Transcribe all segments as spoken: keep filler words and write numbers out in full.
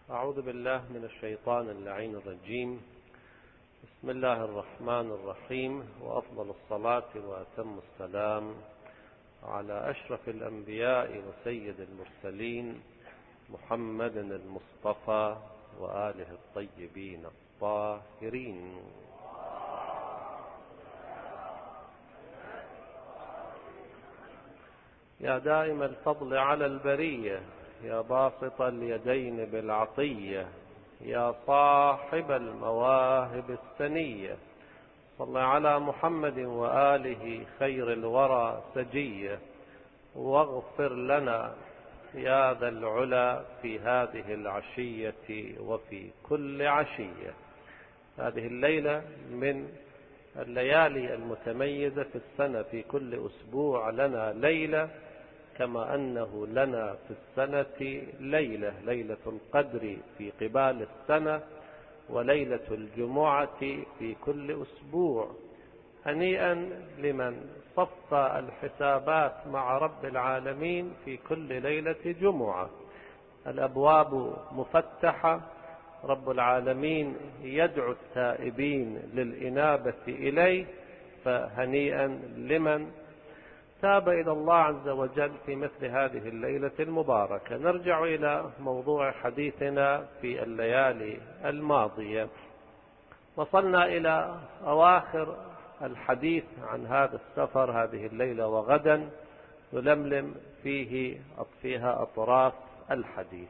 أعوذ بالله من الشيطان اللعين الرجيم. بسم الله الرحمن الرحيم، وأفضل الصلاة وأتم السلام على أشرف الأنبياء وسيد المرسلين محمد المصطفى وآله الطيبين الطاهرين. يا دائم الفضل على البرية، يا باسط اليدين بالعطية، يا صاحب المواهب السنية، صل على محمد وآله خير الورى سجية، واغفر لنا يا ذا العلا في هذه العشية وفي كل عشية. هذه الليلة من الليالي المتميزة في السنة، في كل أسبوع لنا ليلة، كما أنه لنا في السنة ليلة، ليلة القدر في قبال السنة، وليلة الجمعة في كل أسبوع. هنيئا لمن صف الحسابات مع رب العالمين في كل ليلة جمعة. الأبواب مفتحة، رب العالمين يدعو التائبين للإنابة إليه، فهنيئا لمن تاب إلى الله عز وجل في مثل هذه الليلة المباركة. نرجع إلى موضوع حديثنا في الليالي الماضية. وصلنا إلى أواخر الحديث عن هذا السفر، هذه الليلة وغدا نلملم فيه فيها أطراف الحديث.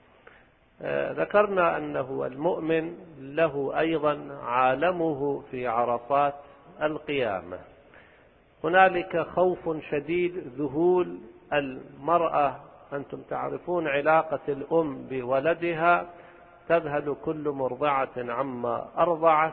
ذكرنا أنه المؤمن له أيضا عالمه في عرصات القيامة. هنالك خوف شديد، ذهول المرأة. أنتم تعرفون علاقة الأم بولدها، تذهل كل مرضعة عما أرضعت،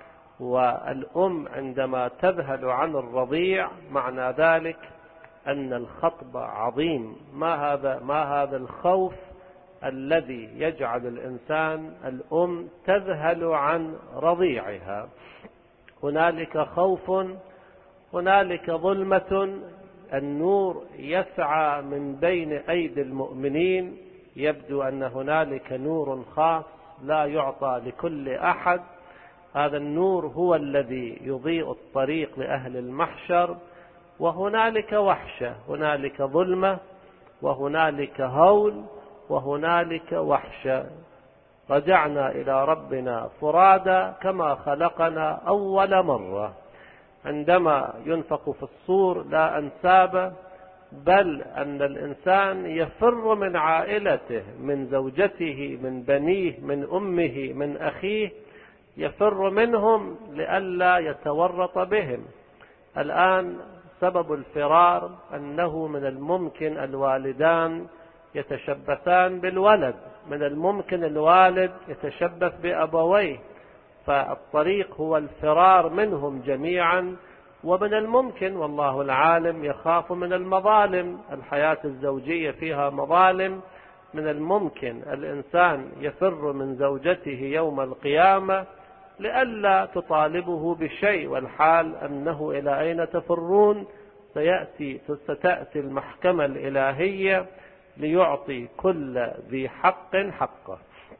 والأم عندما تذهل عن الرضيع معنى ذلك أن الخطب عظيم. ما هذا ما هذا الخوف الذي يجعل الإنسان الأم تذهل عن رضيعها. هنالك خوف، هنالك ظلمة، النور يسعى من بين أيدي المؤمنين. يبدو أن هنالك نور خاص لا يعطى لكل أحد. هذا النور هو الذي يضيء الطريق لأهل المحشر. وهنالك وحشة، هنالك ظلمة، وهنالك هول، وهنالك وحشة. رجعنا إلى ربنا فرادا كما خلقنا أول مرة. عندما ينفخ في الصور لا أنساب، بل أن الإنسان يفر من عائلته، من زوجته، من بنيه، من أمه، من أخيه، يفر منهم لئلا يتورط بهم. الآن سبب الفرار أنه من الممكن الوالدان يتشبثان بالولد، من الممكن الوالد يتشبث بأبويه، فالطريق هو الفرار منهم جميعا. ومن الممكن، والله العالم، يخاف من المظالم. الحياة الزوجية فيها مظالم. من الممكن الإنسان يفر من زوجته يوم القيامة لئلا تطالبه بشيء، والحال أنه إلى أين تفرون؟ سيأتي ستأتي المحكمة الإلهية ليعطي كل ذي حق حقه.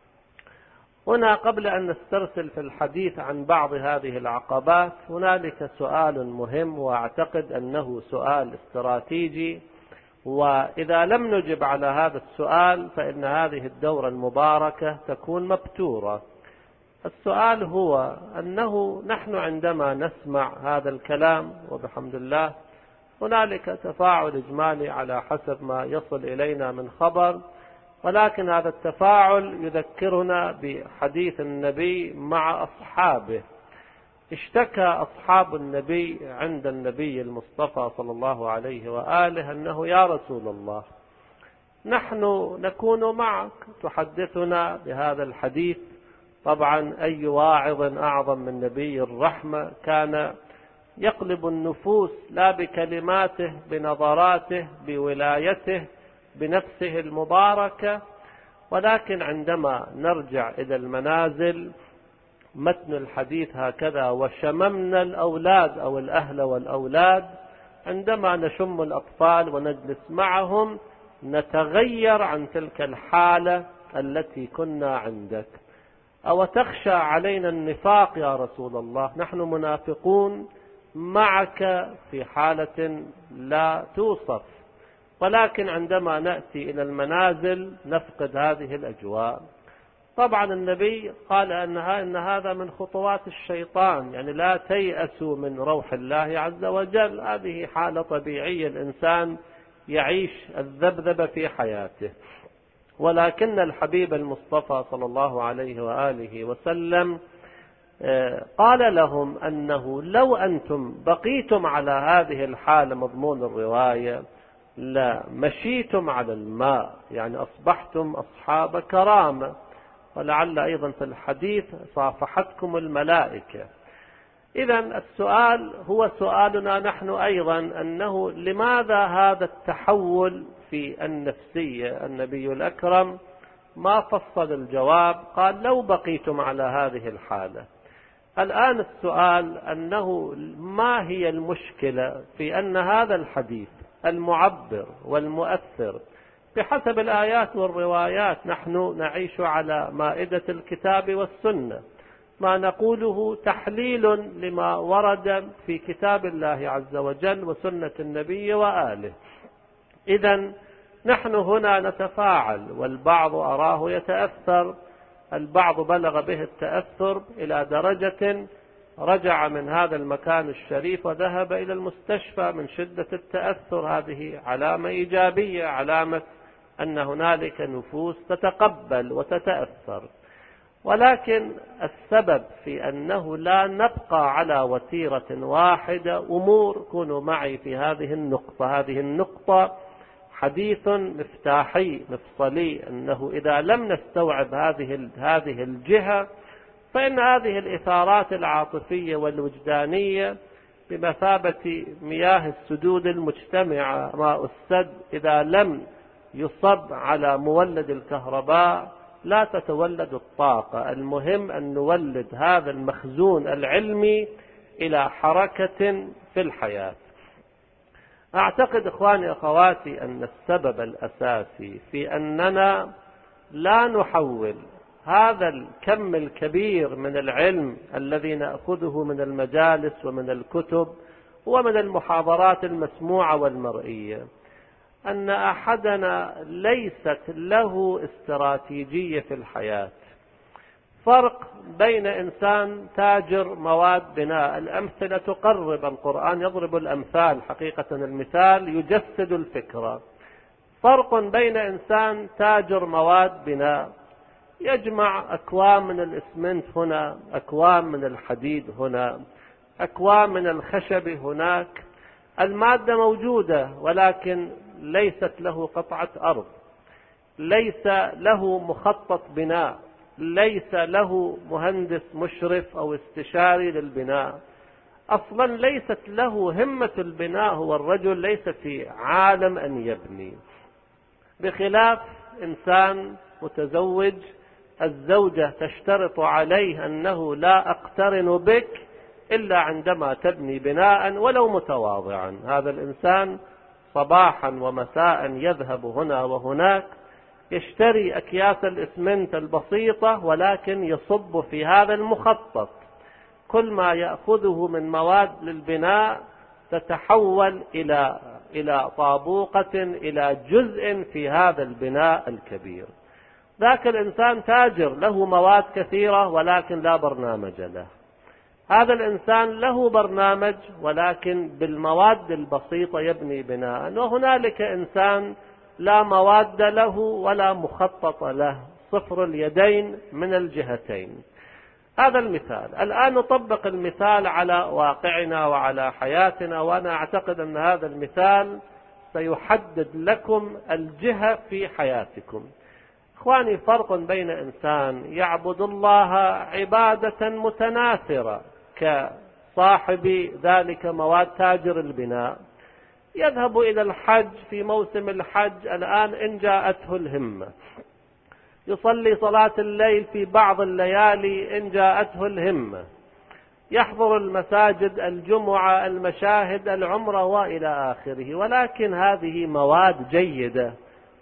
هنا قبل أن نسترسل في الحديث عن بعض هذه العقبات، هنالك سؤال مهم، وأعتقد أنه سؤال استراتيجي، وإذا لم نجب على هذا السؤال فإن هذه الدورة المباركة تكون مبتورة. السؤال هو أنه نحن عندما نسمع هذا الكلام، وبحمد الله هنالك تفاعل إجمالي على حسب ما يصل إلينا من خبر، ولكن هذا التفاعل يذكرنا بحديث النبي مع أصحابه. اشتكى أصحاب النبي عند النبي المصطفى صلى الله عليه وآله أنه يا رسول الله، نحن نكون معك تحدثنا بهذا الحديث. طبعا أي واعظ أعظم من نبي الرحمة، كان يقلب النفوس لا بكلماته، بنظراته، بولايته، بنفسه المباركة. ولكن عندما نرجع إلى المنازل، متن الحديث هكذا: وشممنا الأولاد أو الأهل والأولاد. عندما نشم الأطفال ونجلس معهم نتغير عن تلك الحالة التي كنا عندك. أو تخشى علينا النفاق يا رسول الله؟ نحن منافقون معك في حالة لا توصف، ولكن عندما نأتي إلى المنازل نفقد هذه الأجواء. طبعا النبي قال أنها إن هذا من خطوات الشيطان، يعني لا تيأسوا من روح الله عز وجل. هذه حالة طبيعية، الإنسان يعيش الذبذب في حياته. ولكن الحبيب المصطفى صلى الله عليه وآله وسلم قال لهم أنه لو أنتم بقيتم على هذه الحالة، مضمون الرواية، لا مشيتم على الماء، يعني أصبحتم أصحاب كرامة، ولعل أيضا في الحديث صافحتكم الملائكة. إذا السؤال هو سؤالنا نحن أيضا، أنه لماذا هذا التحول في النفسية؟ النبي الأكرم ما فصل الجواب، قال لو بقيتم على هذه الحالة. الآن السؤال أنه ما هي المشكلة في أن هذا الحديث المعبر والمؤثر بحسب الآيات والروايات، نحن نعيش على مائدة الكتاب والسنة، ما نقوله تحليل لما ورد في كتاب الله عز وجل وسنة النبي وآله. إذن نحن هنا نتفاعل، والبعض أراه يتأثر، البعض بلغ به التأثر إلى درجة رجع من هذا المكان الشريف وذهب إلى المستشفى من شدة التأثر. هذه علامة إيجابية، علامة أن هنالك نفوس تتقبل وتتأثر. ولكن السبب في أنه لا نبقى على وتيرة واحدة أمور. كونوا معي في هذه النقطة. هذه النقطة حديث مفتاحي مفصلي، أنه إذا لم نستوعب هذه هذه الجهة، فإن هذه الإثارات العاطفية والوجدانية بمثابة مياه السدود المجتمعة ماء السد، إذا لم يصب على مولد الكهرباء لا تتولد الطاقة. المهم أن نولد هذا المخزون العلمي إلى حركة في الحياة. أعتقد إخواني أخواتي أن السبب الأساسي في أننا لا نحول هذا الكم الكبير من العلم الذي نأخذه من المجالس ومن الكتب ومن المحاضرات المسموعة والمرئية، أن أحدنا ليست له استراتيجية في الحياة. فرق بين إنسان تاجر مواد بناء، الأمثلة تقرب، القرآن يضرب الأمثال، حقيقة المثال يجسد الفكرة. فرق بين إنسان تاجر مواد بناء يجمع أكوام من الإسمنت هنا، أكوام من الحديد هنا، أكوام من الخشب هناك، المادة موجودة ولكن ليست له قطعة أرض، ليس له مخطط بناء، ليس له مهندس مشرف أو استشاري للبناء، أصلا ليست له همة البناء. هو الرجل ليس في عالم أن يبني، بخلاف إنسان متزوج الزوجة تشترط عليه أنه لا أقترن بك إلا عندما تبني بناء ولو متواضعا. هذا الإنسان صباحا ومساء يذهب هنا وهناك يشتري أكياس الإسمنت البسيطة، ولكن يصب في هذا المخطط. كل ما يأخذه من مواد للبناء تتحول إلى إلى طابوقة، إلى جزء في هذا البناء الكبير. ذاك الإنسان تاجر له مواد كثيرة ولكن لا برنامج له. هذا الإنسان له برنامج ولكن بالمواد البسيطة يبني بناء. وهنالك إنسان لا مواد له ولا مخطط له، صفر اليدين من الجهتين. هذا المثال. الآن نطبق المثال على واقعنا وعلى حياتنا، وأنا أعتقد أن هذا المثال سيحدد لكم الجهة في حياتكم. إخواني، فرق بين إنسان يعبد الله عبادة متناثرة كصاحب ذلك مواد تاجر البناء، يذهب إلى الحج في موسم الحج الآن إن جاءته الهمة، يصلي صلاة الليل في بعض الليالي إن جاءته الهمة، يحضر المساجد الجمعة المشاهد العمرة وإلى آخره. ولكن هذه مواد جيدة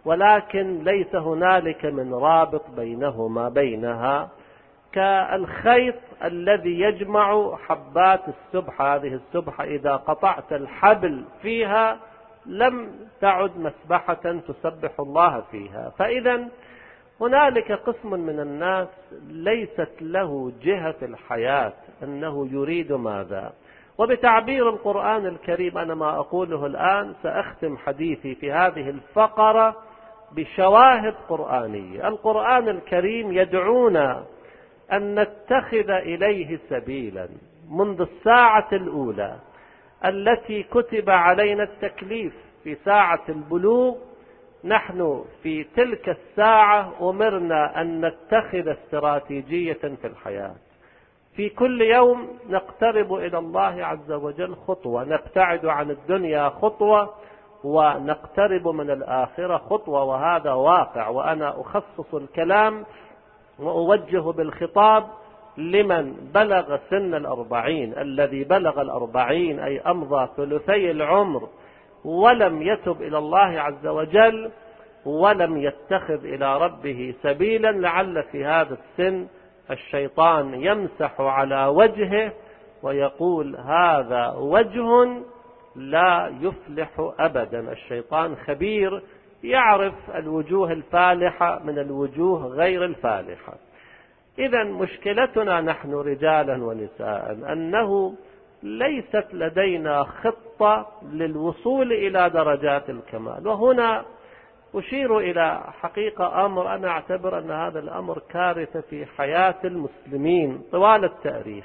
ولكن ليس هنالك من رابط بينهما بينها، كالخيط الذي يجمع حبات السبحة. هذه السبحة إذا قطعت الحبل فيها لم تعد مسبحة تسبح الله فيها. فإذا هنالك قسم من الناس ليست له جهة الحياة، أنه يريد ماذا. وبتعبير القرآن الكريم، أنا ما أقوله الآن سأختم حديثي في هذه الفقرة بشواهد قرآنية. القرآن الكريم يدعونا أن نتخذ إليه سبيلا منذ الساعة الأولى التي كتب علينا التكليف، في ساعة البلوغ نحن في تلك الساعة أمرنا أن نتخذ استراتيجية في الحياة. في كل يوم نقترب إلى الله عز وجل خطوة، نبتعد عن الدنيا خطوة ونقترب من الآخرة خطوة، وهذا واقع. وأنا أخصص الكلام وأوجه بالخطاب لمن بلغ سن الأربعين. الذي بلغ الأربعين أي أمضى ثلثي العمر ولم يتب إلى الله عز وجل ولم يتخذ إلى ربه سبيلا، لعل في هذا السن الشيطان يمسح على وجهه ويقول هذا وجه لا يفلح أبدا. الشيطان خبير، يعرف الوجوه الفالحة من الوجوه غير الفالحة. إذا مشكلتنا نحن رجالا ونساء أنه ليست لدينا خطة للوصول إلى درجات الكمال. وهنا أشير إلى حقيقة أمر أنا أعتبر أن هذا الأمر كارثة في حياة المسلمين طوال التاريخ،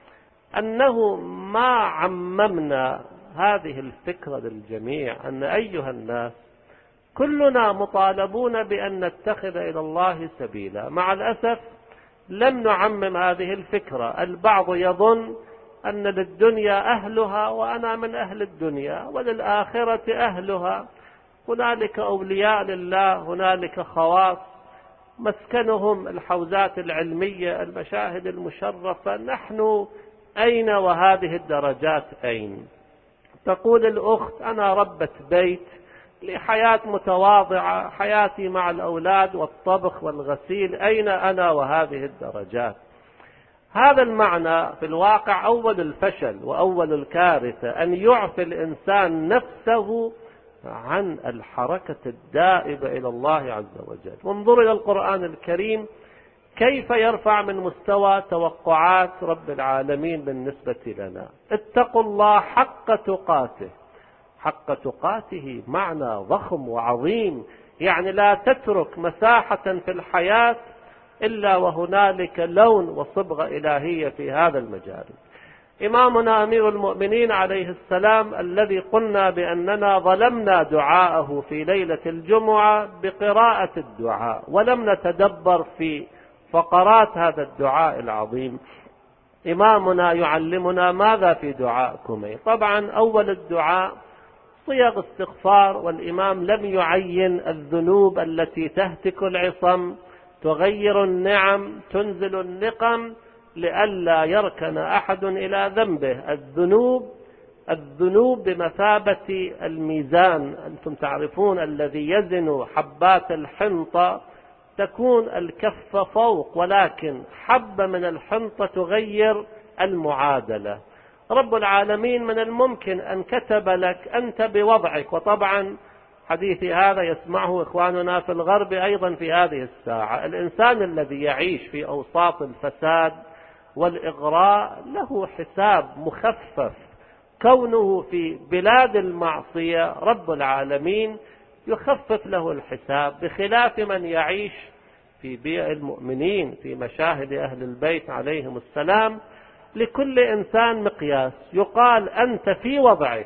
أنه ما عممنا هذه الفكرة للجميع، أن أيها الناس كلنا مطالبون بأن نتخذ إلى الله سبيلا. مع الأسف لم نعمم هذه الفكرة. البعض يظن أن للدنيا أهلها وأنا من أهل الدنيا، وللآخرة أهلها. هنالك أولياء لله، هنالك خواص مسكنهم الحوزات العلمية، المشاهد المشرفة. نحن أين وهذه الدرجات أين؟ تقول الأخت أنا ربة بيت لحياة متواضعة، حياتي مع الأولاد والطبخ والغسيل، أين أنا وهذه الدرجات؟ هذا المعنى في الواقع أول الفشل وأول الكارثة، أن يعفي الإنسان نفسه عن الحركة الدائبة إلى الله عز وجل. وانظر إلى القرآن الكريم كيف يرفع من مستوى توقعات رب العالمين بالنسبة لنا. اتقوا الله حق تقاته. حق تقاته معنى ضخم وعظيم، يعني لا تترك مساحة في الحياة إلا وهنالك لون وصبغة إلهية في هذا المجال. إمامنا أمير المؤمنين عليه السلام الذي قلنا بأننا ظلمنا دعاءه في ليلة الجمعة بقراءة الدعاء ولم نتدبر في فقرات هذا الدعاء العظيم، إمامنا يعلمنا ماذا في دعاء كمي. طبعا أول الدعاء صيغ استغفار، والإمام لم يعين الذنوب التي تهتك العصم، تغير النعم، تنزل النقم، لئلا يركن أحد إلى ذنبه. الذنوب الذنوب بمثابة الميزان. أنتم تعرفون الذي يزن حبات الحنطة تكون الكفة فوق، ولكن حبة من الحنطة تغير المعادلة. رب العالمين من الممكن أن كتب لك أنت بوضعك، وطبعا حديثي هذا يسمعه إخواننا في الغرب أيضا في هذه الساعة. الإنسان الذي يعيش في أوساط الفساد والإغراء له حساب مخفف. كونه في بلاد المعصية رب العالمين يخفف له الحساب، بخلاف من يعيش في بيئة المؤمنين في مشاهد أهل البيت عليهم السلام. لكل إنسان مقياس، يقال أنت في وضعك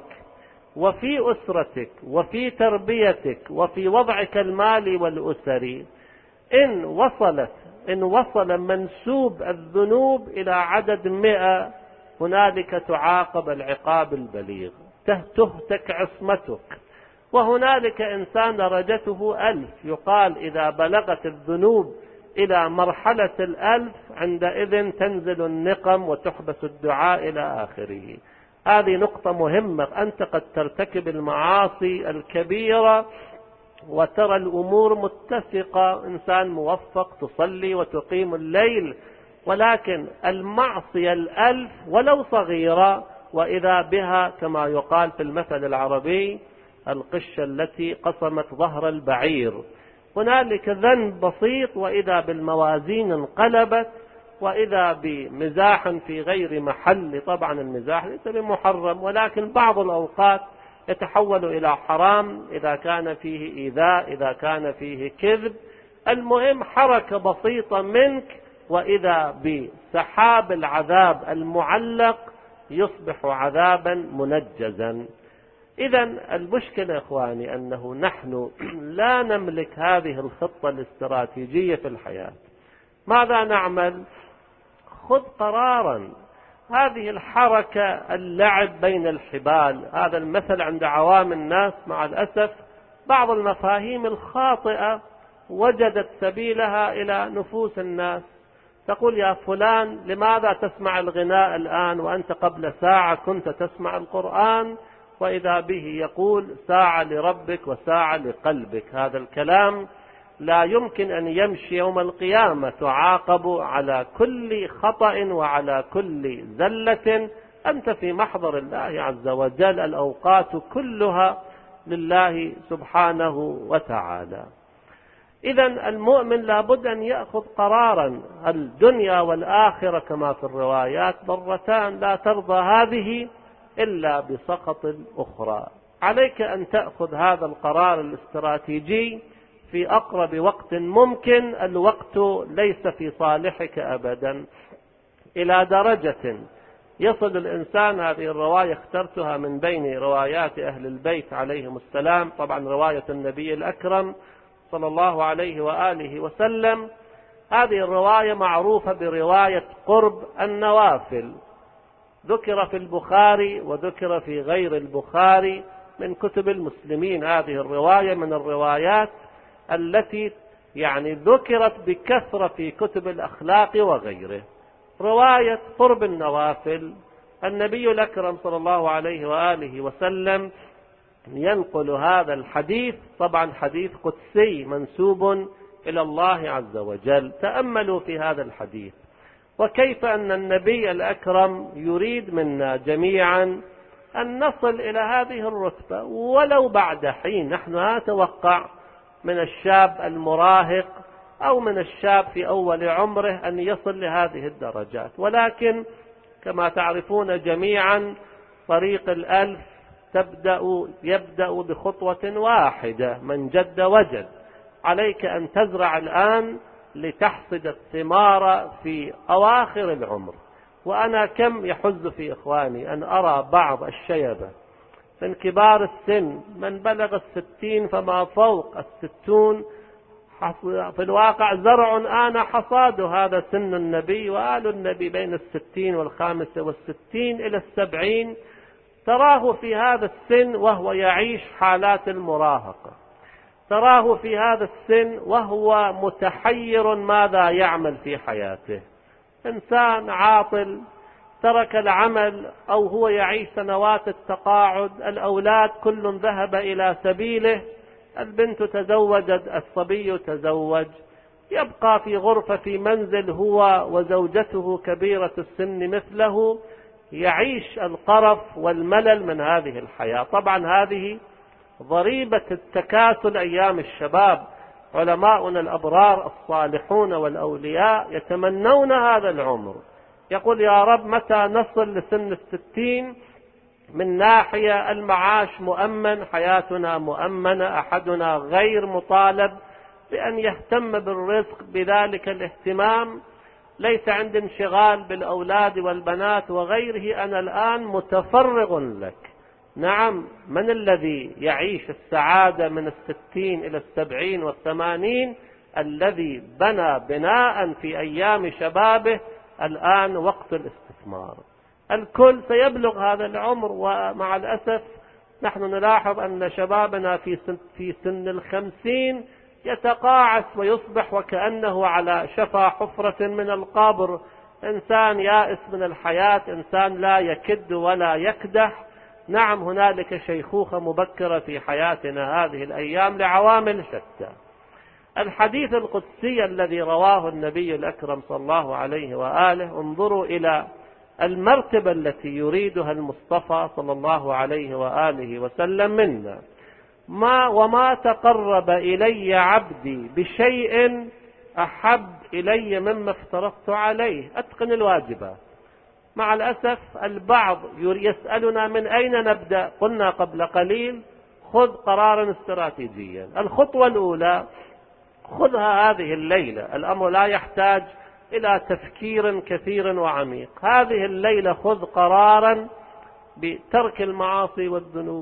وفي أسرتك وفي تربيتك وفي وضعك المالي والأسري، إن وصلت إن وصل منسوب الذنوب إلى عدد مئة هنالك تعاقب العقاب البليغ، تهتك عصمتك. وهنالك إنسان درجته ألف، يقال إذا بلغت الذنوب إلى مرحلة الألف عندئذ تنزل النقم وتحبس الدعاء إلى آخره. هذه نقطة مهمة. أنت قد ترتكب المعاصي الكبيرة وترى الأمور متسقة، إنسان موفق، تصلي وتقيم الليل، ولكن المعصية الألف ولو صغيرة وإذا بها كما يقال في المثل العربي القشة التي قصمت ظهر البعير. هنالك ذنب بسيط وإذا بالموازين انقلبت، وإذا بمزاح في غير محل. طبعا المزاح ليس بمحرم، ولكن بعض الأوقات يتحول إلى حرام إذا كان فيه إيذاء، إذا كان فيه كذب. المهم حركة بسيطة منك وإذا بسحاب العذاب المعلق يصبح عذابا منجزا. إذا المشكلة إخواني أنه نحن لا نملك هذه الخطة الاستراتيجية في الحياة. ماذا نعمل؟ خذ قرارا. هذه الحركة اللعب بين الحبال، هذا المثل عند عوام الناس مع الأسف بعض المفاهيم الخاطئة وجدت سبيلها إلى نفوس الناس. تقول يا فلان لماذا تسمع الغناء الآن وأنت قبل ساعة كنت تسمع القرآن؟ وإذا به يقول ساعة لربك وساعة لقلبك. هذا الكلام لا يمكن أن يمشي يوم القيامة، تعاقب على كل خطأ وعلى كل زلة. أنت في محضر الله عز وجل، الأوقات كلها لله سبحانه وتعالى. إذا المؤمن لابد أن يأخذ قرارا. الدنيا والآخرة كما في الروايات ضرتان لا ترضى هذه إلا بسقط الأخرى. عليك أن تأخذ هذا القرار الاستراتيجي في أقرب وقت ممكن. الوقت ليس في صالحك أبدا، إلى درجة يصل الإنسان. هذه الرواية اخترتها من بين روايات أهل البيت عليهم السلام، طبعا رواية النبي الأكرم صلى الله عليه وآله وسلم. هذه الرواية معروفة برواية قرب النوافل، ذكر في البخاري وذكر في غير البخاري من كتب المسلمين. هذه الرواية من الروايات التي يعني ذكرت بكثرة في كتب الأخلاق وغيره. رواية قرب النوافل، النبي الأكرم صلى الله عليه وآله وسلم ينقل هذا الحديث، طبعا حديث قدسي منسوب إلى الله عز وجل. تأملوا في هذا الحديث وكيف أن النبي الأكرم يريد منا جميعا أن نصل إلى هذه الرتبة ولو بعد حين. نحن نتوقع من الشاب المراهق أو من الشاب في أول عمره أن يصل لهذه الدرجات، ولكن كما تعرفون جميعا طريق الألف تبدأ يبدأ بخطوة واحدة، من جد وجد. عليك أن تزرع الآن لتحصد الثمار في أواخر العمر. وأنا كم يحز في إخواني أن أرى بعض الشيبة من كبار السن، من بلغ الستين فما فوق الستون، في الواقع زرع آن حصاد. هذا سن النبي وآل النبي بين الستين والخامسة والستين إلى السبعين. تراه في هذا السن وهو يعيش حالات المراهقة، تراه في هذا السن وهو متحير ماذا يعمل في حياته. إنسان عاطل ترك العمل أو هو يعيش سنوات التقاعد، الأولاد كل ذهب إلى سبيله، البنت تزوجت، الصبي تزوج، يبقى في غرفة في منزل هو وزوجته كبيرة السن مثله، يعيش القرف والملل من هذه الحياة. طبعا هذه ضريبة التكاسل أيام الشباب. علماؤنا الأبرار الصالحون والأولياء يتمنون هذا العمر، يقول يا رب متى نصل لسن الستين؟ من ناحية المعاش مؤمن، حياتنا مؤمنة، أحدنا غير مطالب بأن يهتم بالرزق بذلك الاهتمام، ليس عندي انشغال بالأولاد والبنات وغيره، أنا الآن متفرغ لك. نعم، من الذي يعيش السعادة من الستين إلى السبعين والثمانين؟ الذي بنى بناء في أيام شبابه. الآن وقت الاستثمار. الكل سيبلغ هذا العمر، ومع الأسف نحن نلاحظ أن شبابنا في سن, في سن الخمسين يتقاعس ويصبح وكأنه على شفا حفرة من القبر. إنسان يائس من الحياة، إنسان لا يكد ولا يكدح. نعم هنالك شيخوخة مبكرة في حياتنا هذه الأيام لعوامل شتى. الحديث القدسي الذي رواه النبي الأكرم صلى الله عليه وآله، انظروا إلى المرتبة التي يريدها المصطفى صلى الله عليه وآله وسلم منا: ما وما تقرب إلي عبدي بشيء أحب إلي مما افترضت عليه. أتقن الواجبات. مع الأسف البعض يسألنا من أين نبدأ؟ قلنا قبل قليل: خذ قرارا استراتيجيا. الخطوة الأولى خذها هذه الليلة، الأمر لا يحتاج إلى تفكير كثير وعميق. هذه الليلة خذ قرارا بترك المعاصي والذنوب.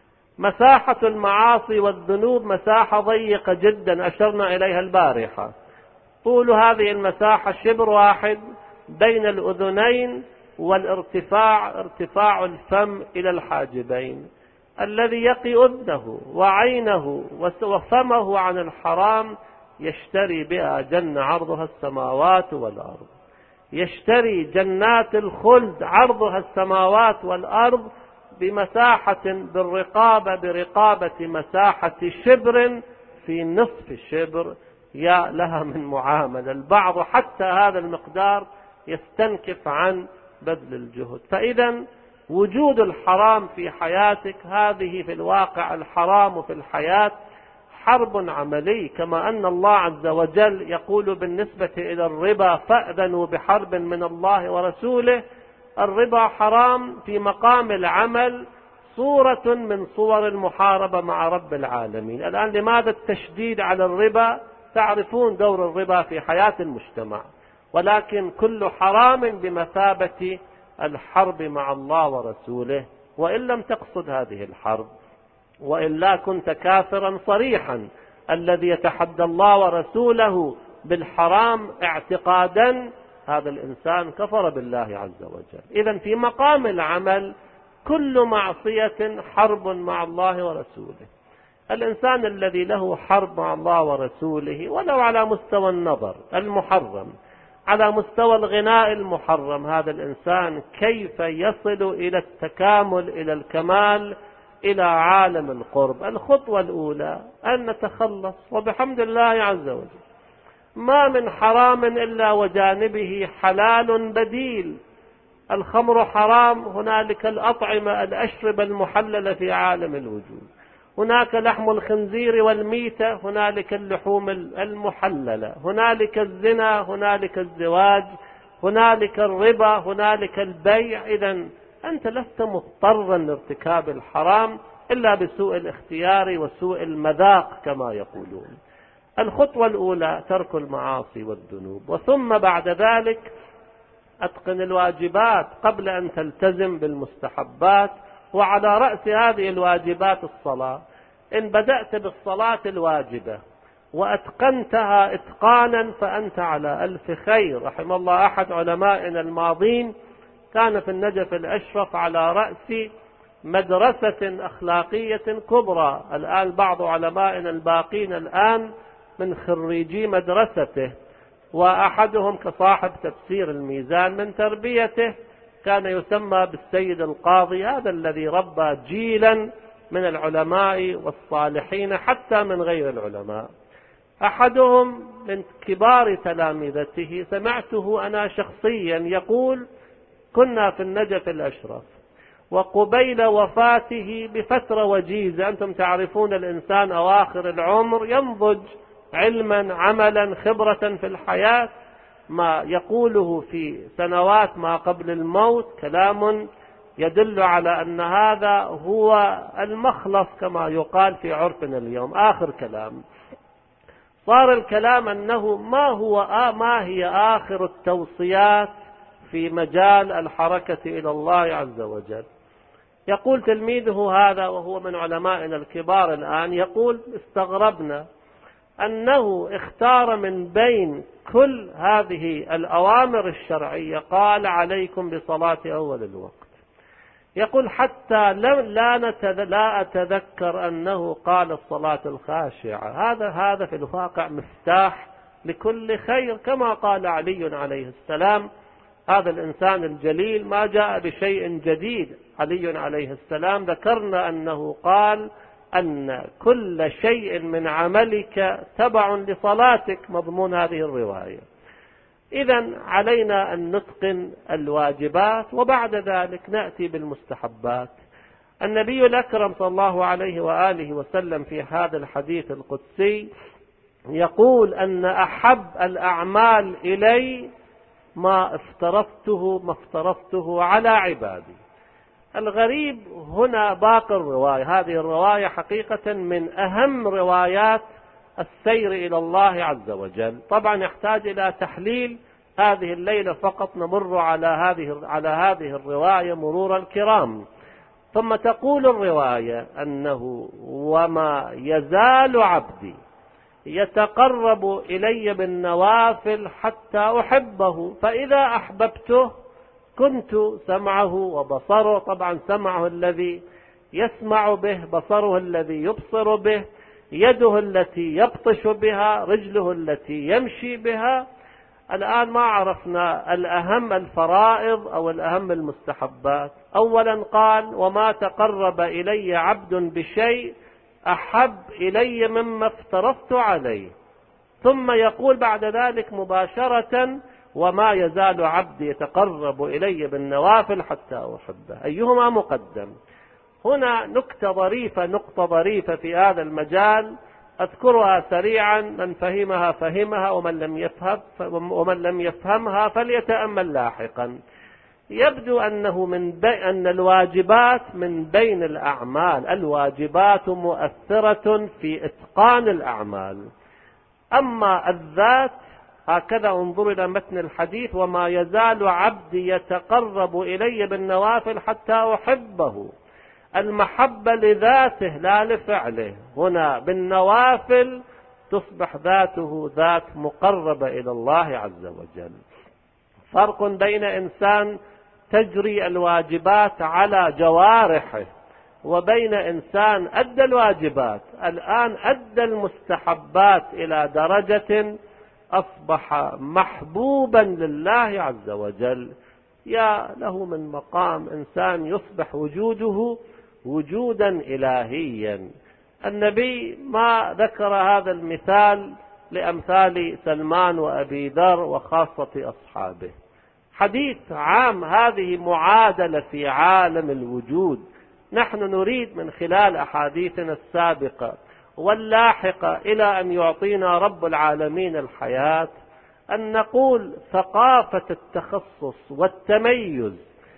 مساحة المعاصي والذنوب مساحة ضيقة جدا أشرنا إليها البارحة. طول هذه المساحة شبر واحد بين الأذنين، والارتفاع ارتفاع الفم إلى الحاجبين. الذي يقي أذنه وعينه وفمه عن الحرام يشتري بها جنة عرضها السماوات والأرض، يشتري جنات الخلد عرضها السماوات والأرض بمساحة بالرقابة برقابة مساحة شبر في نصف الشبر. يا لها من معاملة. البعض حتى هذا المقدار يستنكف عن بذل الجهد. فإذا وجود الحرام في حياتك، هذه في الواقع الحرام في الحياة حرب عملي، كما أن الله عز وجل يقول بالنسبة إلى الربا: فأذنوا بحرب من الله ورسوله. الربا حرام في مقام العمل، صورة من صور المحاربة مع رب العالمين. الآن لماذا التشديد على الربا؟ تعرفون دور الربا في حياة المجتمع، ولكن كل حرام بمثابة الحرب مع الله ورسوله، وإن لم تقصد هذه الحرب، وإلا كنت كافرا صريحا. الذي يتحدى الله ورسوله بالحرام اعتقادا، هذا الإنسان كفر بالله عز وجل. إذن في مقام العمل كل معصية حرب مع الله ورسوله. الإنسان الذي له حرب مع الله ورسوله ولو على مستوى النظر المحرم، على مستوى الغناء المحرم، هذا الإنسان كيف يصل إلى التكامل، إلى الكمال، إلى عالم القرب؟ الخطوة الأولى أن نتخلص، وبحمد الله عز وجل ما من حرام إلا وجانبه حلال بديل. الخمر حرام، هنالك الأطعمة الأشربة المحللة في عالم الوجود. هناك لحم الخنزير والميتة، هنالك اللحوم المحللة. هنالك الزنا، هنالك الزواج، هنالك الربا، هنالك البيع. إذن أنت لست مضطرا لارتكاب الحرام إلا بسوء الاختيار وسوء المذاق كما يقولون. الخطوة الأولى ترك المعاصي والذنوب، وثم بعد ذلك أتقن الواجبات قبل أن تلتزم بالمستحبات. وعلى رأس هذه الواجبات الصلاة. إن بدأت بالصلاة الواجبة وأتقنتها إتقانا فأنت على ألف خير. رحم الله أحد علمائنا الماضين كان في النجف الأشرف على رأس مدرسة أخلاقية كبرى. الآن بعض علمائنا الباقين الآن من خريجي مدرسته، وأحدهم كصاحب تفسير الميزان من تربيته كان يسمى بالسيد القاضي، هذا الذي ربى جيلا من العلماء والصالحين حتى من غير العلماء. أحدهم من كبار تلامذته سمعته أنا شخصيا يقول: كنا في النجف الأشرف وقبيل وفاته بفترة وجيزة، أنتم تعرفون الإنسان أواخر العمر ينضج علما عملا خبرة في الحياة، ما يقوله في سنوات ما قبل الموت كلام يدل على أن هذا هو المخلص كما يقال في عرفنا اليوم، آخر كلام. صار الكلام أنه ما هو آه ما هي آخر التوصيات في مجال الحركة إلى الله عز وجل. يقول تلميذه هذا وهو من علمائنا الكبار الآن، يقول: استغربنا أنه اختار من بين كل هذه الأوامر الشرعية قال: عليكم بصلاة أول الوقت. يقول: حتى لا لا أتذكر أنه قال الصلاة الخاشعة. هذا هذا في الواقع مفتاح لكل خير، كما قال علي عليه السلام: هذا الإنسان الجليل ما جاء بشيء جديد. علي عليه السلام ذكرنا أنه قال أن كل شيء من عملك تبع لصلاتك، مضمون هذه الرواية. إذن علينا أن نتقن الواجبات وبعد ذلك نأتي بالمستحبات. النبي الأكرم صلى الله عليه وآله وسلم في هذا الحديث القدسي يقول أن أحب الأعمال إلي ما افترضته ما افترضته على عبادي. الغريب هنا باقي الرواية، هذه الرواية حقيقة من أهم روايات السير إلى الله عز وجل. طبعا يحتاج إلى تحليل هذه الليلة فقط، نمر على هذه على هذه الرواية مرور الكرام. ثم تقول الرواية أنه وما يزال عبدي يتقرب إلي بالنوافل حتى أحبه، فإذا أحببته كنت سمعه وبصره، طبعا سمعه الذي يسمع به، بصره الذي يبصر به، يده التي يبطش بها، رجله التي يمشي بها. الآن ما عرفنا الأهم الفرائض أو الأهم المستحبات. أولا قال وما تقرب إلي عبد بشيء أحب إلي مما افترضت عليه، ثم يقول بعد ذلك مباشرة وما يزال عبدي يتقرب إلي بالنوافل حتى أحبه. أيهما مقدم؟ هنا نكتة ظريفة نقطة ظريفة في هذا المجال أذكرها سريعا، من فهمها فهمها ومن لم يفهم ومن لم يفهمها فليتأمل لاحقا. يبدو أنه من بي أن الواجبات من بين الأعمال، الواجبات مؤثرة في إتقان الأعمال. أما الذات هكذا انظر إلى متن الحديث وما يزال عبدي يتقرب إلي بالنوافل حتى أحبه، المحبة لذاته لا لفعله. هنا بالنوافل تصبح ذاته ذات مقربة إلى الله عز وجل. فرق بين إنسان تجري الواجبات على جوارحه وبين إنسان أدى الواجبات الآن أدى المستحبات إلى درجة أصبح محبوبا لله عز وجل. يا له من مقام إنسان يصبح وجوده وجودا إلهيا. النبي ما ذكر هذا المثال لأمثال سلمان وأبي ذر وخاصة أصحابه. حديث عام، هذه معادلة في عالم الوجود. نحن نريد من خلال أحاديثنا السابقة واللاحقة إلى أن يعطينا رب العالمين الحياة أن نقول ثقافة التخصص والتميز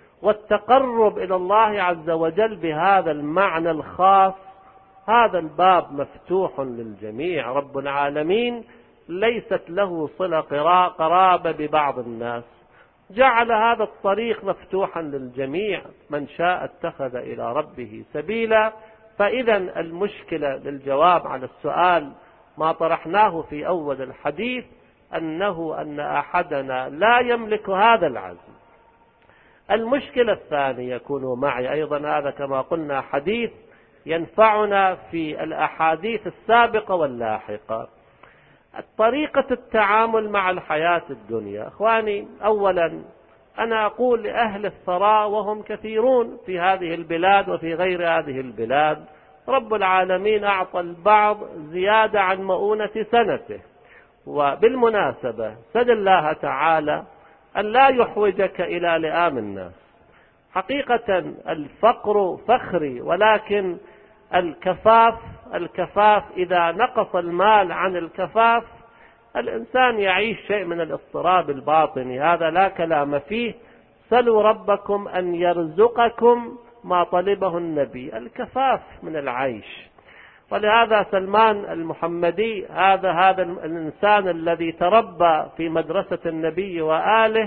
والتقرب إلى الله عز وجل بهذا المعنى الخاص. هذا الباب مفتوح للجميع. رب العالمين ليست له صلة قرابة ببعض الناس، جعل هذا الطريق مفتوحا للجميع، من شاء اتخذ إلى ربه سبيلا. فإذا المشكلة للجواب على السؤال ما طرحناه في أول الحديث أنه أن أحدنا لا يملك هذا العزم. المشكلة الثانية، يكونوا معي أيضا، هذا كما قلنا حديث ينفعنا في الأحاديث السابقة واللاحقة، طريقة التعامل مع الحياة الدنيا. أخواني، أولا أنا أقول لأهل الثراء وهم كثيرون في هذه البلاد وفي غير هذه البلاد، رب العالمين أعطى البعض زيادة عن مؤونة سنته. وبالمناسبة سل الله تعالى أن لا يحوجك إلى لئام الناس. حقيقة الفقر فخري، ولكن الكفاف الكفاف إذا نقص المال عن الكفاف الإنسان يعيش شيء من الاضطراب الباطني، هذا لا كلام فيه. سلوا ربكم أن يرزقكم ما طلبه النبي، الكفاف من العيش. ولهذا سلمان المحمدي هذا هذا الإنسان الذي تربى في مدرسة النبي وآله،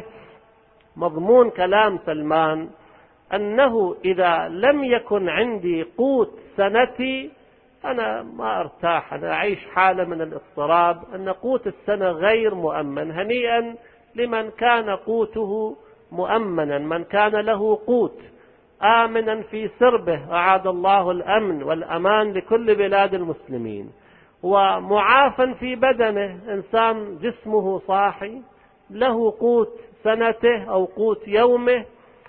مضمون كلام سلمان أنه إذا لم يكن عندي قوت سنتي أنا ما أرتاح، أنا أعيش حالة من الاضطراب، أن قوت السنة غير مؤمن. هنيئا لمن كان قوته مؤمنا، من كان له قوت آمنا في سربه، أعاد الله الأمن والأمان لكل بلاد المسلمين. ومعافا في بدنه، إنسان جسمه صاحي له قوت سنته أو قوت يومه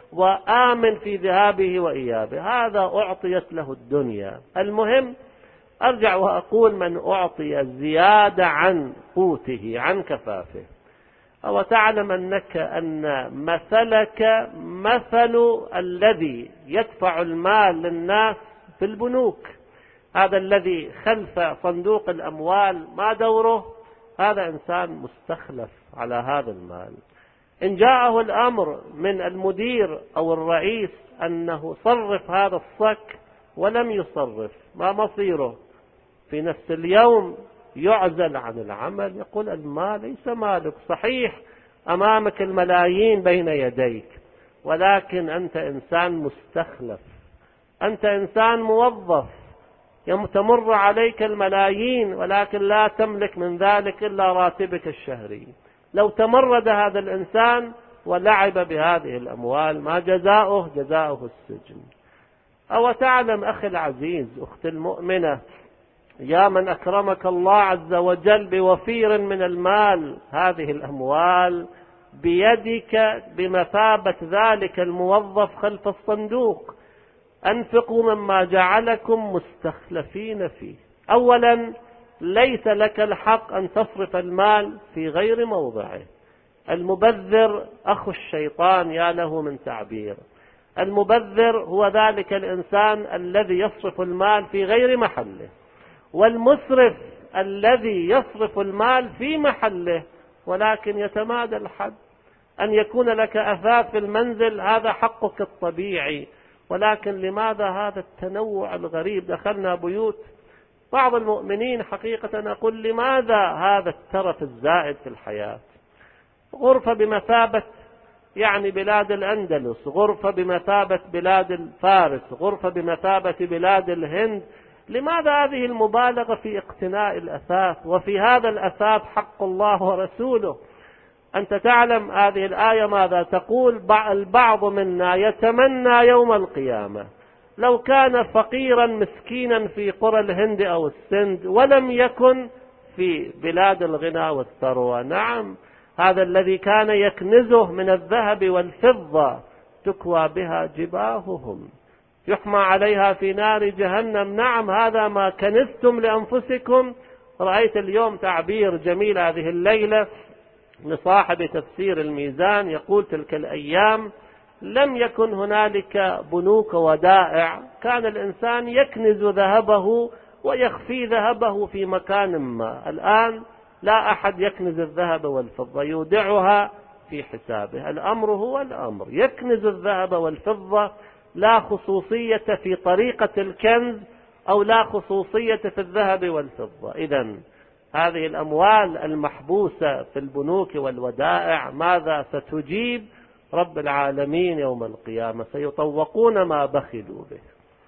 وآمن في ذهابه وإيابه، هذا أعطيت له الدنيا. المهم أرجع وأقول من أعطي زيادة عن قوته عن كفافه. أو تعلم أنك أن مثلك مثل الذي يدفع المال للناس في البنوك، هذا الذي خلف صندوق الأموال ما دوره؟ هذا إنسان مستخلف على هذا المال. إن جاءه الأمر من المدير أو الرئيس أنه صرف هذا الصك ولم يصرف، ما مصيره؟ في نفس اليوم يعزل عن العمل، يقول المال ليس مالك. صحيح أمامك الملايين بين يديك، ولكن أنت إنسان مستخلف، أنت إنسان موظف، تمر عليك الملايين ولكن لا تملك من ذلك إلا راتبك الشهري. لو تمرد هذا الإنسان ولعب بهذه الأموال ما جزاؤه؟ جزاؤه السجن. أو تعلم أخي العزيز، أختي المؤمنة، يا من أكرمك الله عز وجل بوفير من المال، هذه الأموال بيدك بمثابة ذلك الموظف خلف الصندوق. أنفقوا مما جعلكم مستخلفين فيه. أولا ليس لك الحق أن تصرف المال في غير موضعه. المبذر أخو الشيطان، يا له من تعبير. المبذر هو ذلك الإنسان الذي يصرف المال في غير محله، والمسرف الذي يصرف المال في محله ولكن يتمادى الحد. أن يكون لك أثاث في المنزل هذا حقك الطبيعي، ولكن لماذا هذا التنوع الغريب؟ دخلنا بيوت بعض المؤمنين حقيقة أقول لماذا هذا الترف الزائد في الحياة؟ غرفة بمثابة يعني بلاد الأندلس، غرفة بمثابة بلاد الفارس، غرفة بمثابة بلاد الهند. لماذا هذه المبالغة في اقتناء الأثاث؟ وفي هذا الأثاث حق الله ورسوله. أنت تعلم هذه الآية ماذا تقول؟ البعض منا يتمنى يوم القيامة لو كان فقيرا مسكينا في قرى الهند أو السند ولم يكن في بلاد الغنى والثروة. نعم، هذا الذي كان يكنزه من الذهب والفضة تكوى بها جباههم، يحمى عليها في نار جهنم. نعم، هذا ما كنزتم لأنفسكم. رأيت اليوم تعبير جميل هذه الليلة لصاحب تفسير الميزان، يقول تلك الأيام لم يكن هنالك بنوك ودائع، كان الإنسان يكنز ذهبه ويخفي ذهبه في مكان ما. الآن لا أحد يكنز الذهب والفضة، يودعها في حسابه. الأمر هو الأمر، يكنز الذهب والفضة، لا خصوصية في طريقة الكنز أو لا خصوصية في الذهب والفضة. إذن هذه الأموال المحبوسة في البنوك والودائع ماذا ستجيب رب العالمين يوم القيامة؟ سيطوقون ما بخلوا به.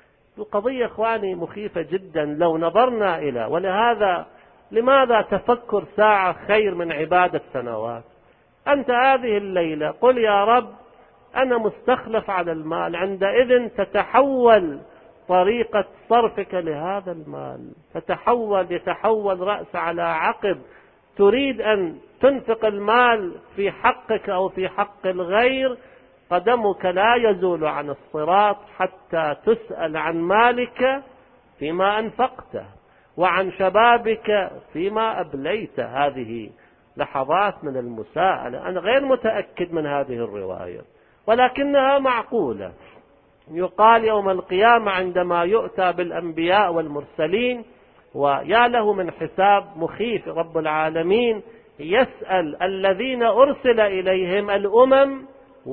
القضية إخواني مخيفة جدا لو نظرنا إلى، ولهذا لماذا تفكر ساعة خير من عبادة سنوات؟ أنت هذه الليلة قل يا رب أنا مستخلف على المال، عندئذ تتحول طريقة صرفك لهذا المال، تتحول يتحول رأس على عقب. تريد أن تنفق المال في حقك أو في حق الغير، قدمك لا يزول عن الصراط حتى تسأل عن مالك فيما أنفقته وعن شبابك فيما أبليت. هذه لحظات من المساءلة. أنا غير متأكد من هذه الرواية ولكنها معقولة. يقال يوم القيامة عندما يؤتى بالأنبياء والمرسلين ويا له من حساب مخيف، رب العالمين يسأل الذين أرسل إليهم الأمم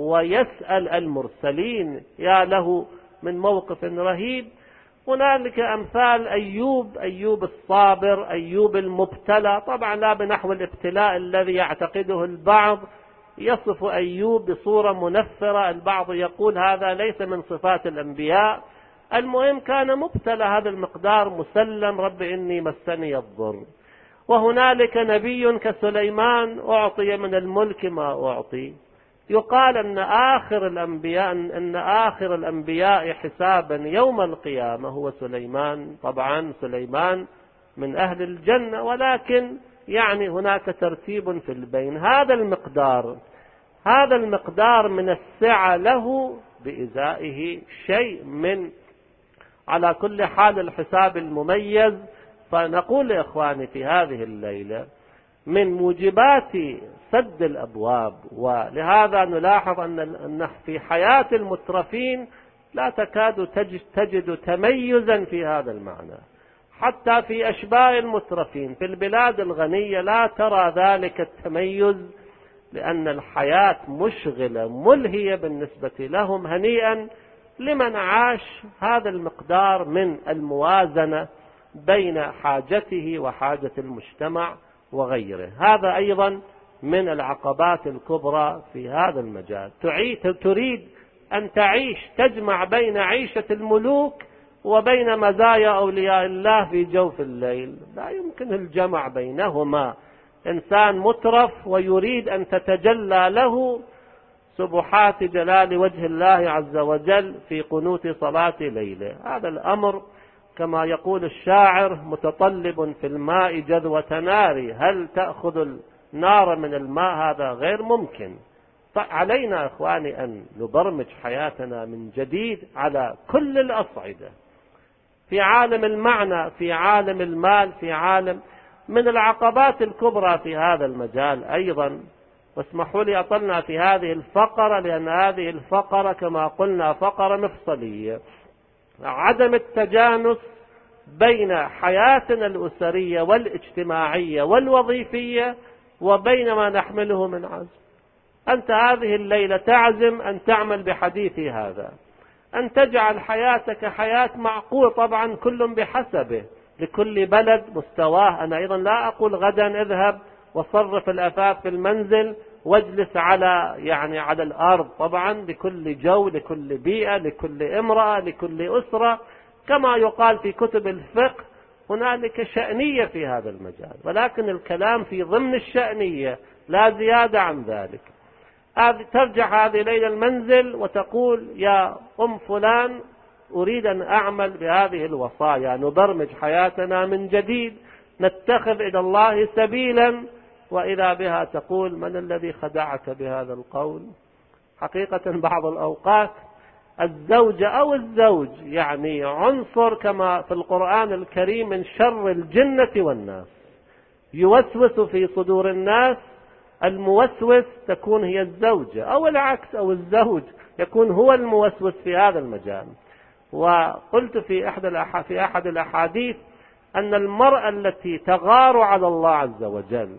ويسأل المرسلين، يا له من موقف رهيب. هنالك أمثال أيوب، أيوب الصابر، أيوب المبتلى، طبعا لا بنحو الابتلاء الذي يعتقده البعض. يصف أيوب بصورة منفرة، البعض يقول هذا ليس من صفات الأنبياء. المهم كان مبتلى هذا المقدار، مسلم رب إني مسني الضر. وهنالك نبي كسليمان أعطي من الملك ما أعطي. يقال أن آخر الأنبياء أن آخر الأنبياء حسابا يوم القيامة هو سليمان. طبعا سليمان من أهل الجنة، ولكن يعني هناك ترتيب في البين. هذا المقدار هذا المقدار من السعة له بإزائه شيء من على كل حال الحساب المميز. فنقول لإخواني في هذه الليلة من موجبات سد الأبواب، ولهذا نلاحظ أن في حياة المترفين لا تكاد تجد تميزا في هذا المعنى، حتى في أشباه المترفين في البلاد الغنية لا ترى ذلك التميز، لأن الحياة مشغلة ملهية بالنسبة لهم. هنيئا لمن عاش هذا المقدار من الموازنة بين حاجته وحاجة المجتمع وغيره. هذا أيضا من العقبات الكبرى في هذا المجال. تريد أن تعيش تجمع بين عيشة الملوك وبين مزايا أولياء الله في جوف الليل، لا يمكن الجمع بينهما. إنسان مترف ويريد أن تتجلى له سبحات جلال وجه الله عز وجل في قنوت صلاة ليله، هذا الأمر كما يقول الشاعر متطلب في الماء جذوة نار، هل تأخذ النار من الماء؟ هذا غير ممكن. فعلينا إخواني أن نبرمج حياتنا من جديد على كل الأصعدة، في عالم المعنى، في عالم المال، في عالم من العقبات الكبرى في هذا المجال أيضا. واسمحوا لي أطلنا في هذه الفقرة، لأن هذه الفقرة كما قلنا فقرة مفصلية، عدم التجانس بين حياتنا الأسرية والاجتماعية والوظيفية وبين ما نحمله من عزم. أنت هذه الليلة تعزم أن تعمل بحديثي هذا، أن تجعل حياتك حياة معقول، طبعا كل بحسبه، لكل بلد مستواه. أنا أيضا لا أقول غدا اذهب وصرف الأثاث في المنزل واجلس على يعني على الأرض، طبعا لكل جو، لكل بيئة، لكل امرأة، لكل أسرة، كما يقال في كتب الفقه هنالك شأنية في هذا المجال، ولكن الكلام في ضمن الشأنية لا زيادة عن ذلك. ترجع هذه ليلة المنزل وتقول يا أم فلان أريد أن أعمل بهذه الوصايا، نبرمج حياتنا من جديد، نتخذ إلى الله سبيلا. وإذا بها تقول من الذي خدعك بهذا القول؟ حقيقة بعض الأوقات الزوجة أو الزوج يعني عنصر كما في القرآن الكريم من شر الجنة والناس، يوسوس في صدور الناس. الموسوس تكون هي الزوجة، أو العكس، أو الزوج يكون هو الموسوس في هذا المجال. وقلت في أحد في أحد الأحاديث أن المرأة التي تغار على الله عز وجل،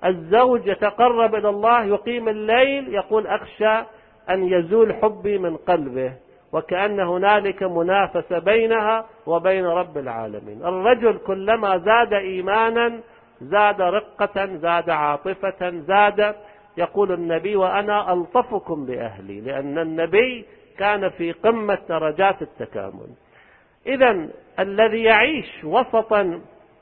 الزوج يتقرب إلى الله يقيم الليل يقول أخشى أن يزول حبي من قلبه، وكأن هنالك منافسة بينها وبين رب العالمين. الرجل كلما زاد إيمانا زاد رقة، زاد عاطفة، زاد. يقول النبي وأنا ألطفكم بأهلي، لأن النبي كان في قمة درجات التكامل. إذن الذي يعيش وسطا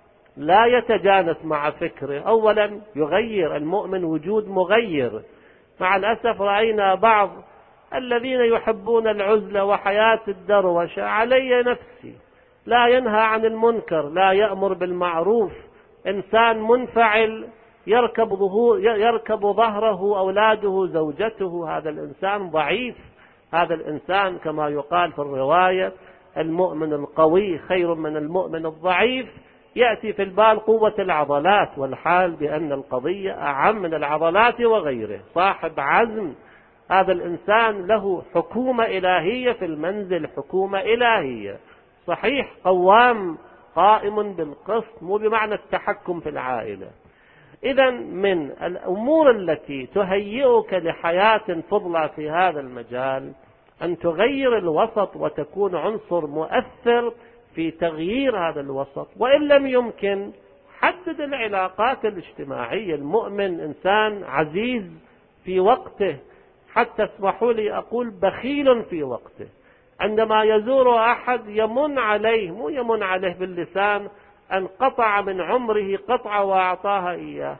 لا يتجانس مع فكره، أولا يغير المؤمن وجود مغير. مع الأسف رأينا بعض الذين يحبون العزلة وحياة الدروشة، علي نفسي، لا ينهى عن المنكر، لا يأمر بالمعروف، إنسان منفعل، يركب ظهور يركب ظهره أولاده زوجته، هذا الإنسان ضعيف. هذا الإنسان كما يقال في الرواية المؤمن القوي خير من المؤمن الضعيف. يأتي في البال قوة العضلات، والحال بأن القضية أعم من العضلات وغيره. صاحب عزم، هذا الإنسان له حكومة إلهية في المنزل، حكومة إلهية، صحيح قوام قائم بالقسط، مو بمعنى التحكم في العائلة. إذن من الأمور التي تهيئك لحياة فضلى في هذا المجال أن تغير الوسط وتكون عنصر مؤثر في تغيير هذا الوسط. وإن لم يمكن حدد العلاقات الاجتماعية. المؤمن إنسان عزيز في وقته، حتى اسمحوا لي أقول بخيل في وقته. عندما يزور أحد يمن عليه، مو يمن عليه باللسان، أن قطع من عمره قطعة وأعطاها إياه.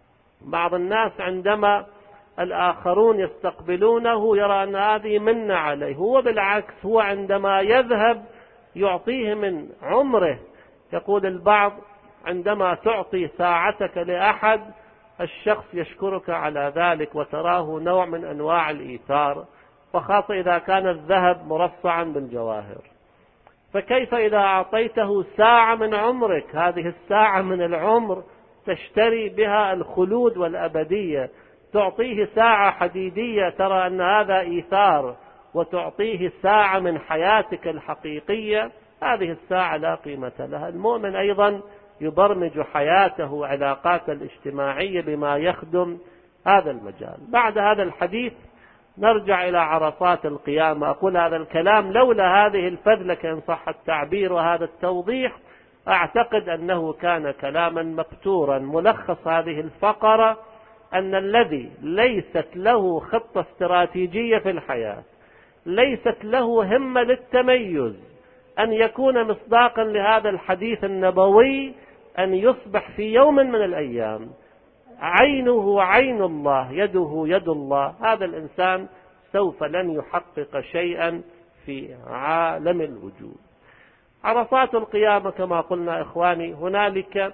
بعض الناس عندما الآخرون يستقبلونه يرى أن هذه منة عليه، هو بالعكس، هو عندما يذهب يعطيه من عمره. يقول البعض عندما تعطي ساعتك لأحد الشخص يشكرك على ذلك وتراه نوع من أنواع الإيثار، وخاصة إذا كان الذهب مرصعا بالجواهر. فكيف إذا أعطيته ساعة من عمرك؟ هذه الساعة من العمر تشتري بها الخلود والأبدية، تعطيه ساعة حديدية ترى أن هذا إيثار، وتعطيه ساعة من حياتك الحقيقية، هذه الساعة لا قيمة لها. المؤمن أيضا يبرمج حياته وعلاقاته الاجتماعية بما يخدم هذا المجال. بعد هذا الحديث نرجع إلى عرصات القيامة. أقول هذا الكلام لولا هذه الفذلة إن صح التعبير وهذا التوضيح، أعتقد أنه كان كلاما مبتورا. ملخص هذه الفقرة أن الذي ليست له خطة استراتيجية في الحياة، ليست له همة للتميز، أن يكون مصداقا لهذا الحديث النبوي، أن يصبح في يوم من الأيام عينه عين الله، يده يد الله، هذا الإنسان سوف لن يحقق شيئا في عالم الوجود. عرصات القيامة كما قلنا إخواني، هنالك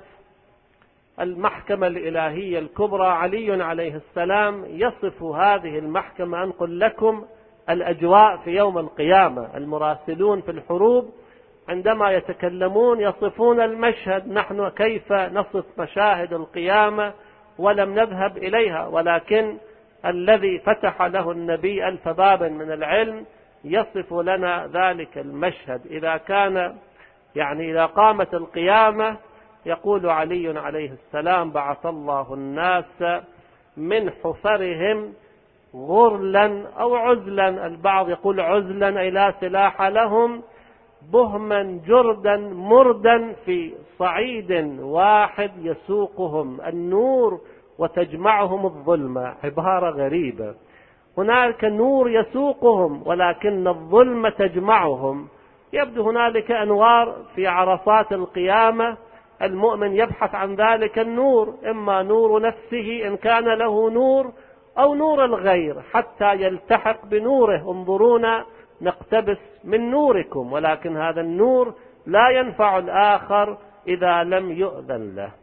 المحكمة الإلهية الكبرى. علي عليه السلام يصف هذه المحكمة، أنقل لكم الأجواء في يوم القيامة. المراسلون في الحروب عندما يتكلمون يصفون المشهد، نحن كيف نصف مشاهد القيامة ولم نذهب إليها، ولكن الذي فتح له النبي ألف باب من العلم يصف لنا ذلك المشهد. إذا كان يعني إذا قامت القيامة، يقول علي عليه السلام: بعث الله الناس من حفرهم غرلا أو عزلا، البعض يقول عزلا أي لا سلاح لهم، بهما جردا مردا في صعيد واحد يسوقهم النور وتجمعهم الظلمة. عبارة غريبة، هناك نور يسوقهم ولكن الظلمة تجمعهم. يبدو هنالك أنوار في عرصات القيامة، المؤمن يبحث عن ذلك النور، إما نور نفسه إن كان له نور، أو نور الغير حتى يلتحق بنوره. انظرونا نقتبس من نوركم، ولكن هذا النور لا ينفع الآخر إذا لم يؤذن له.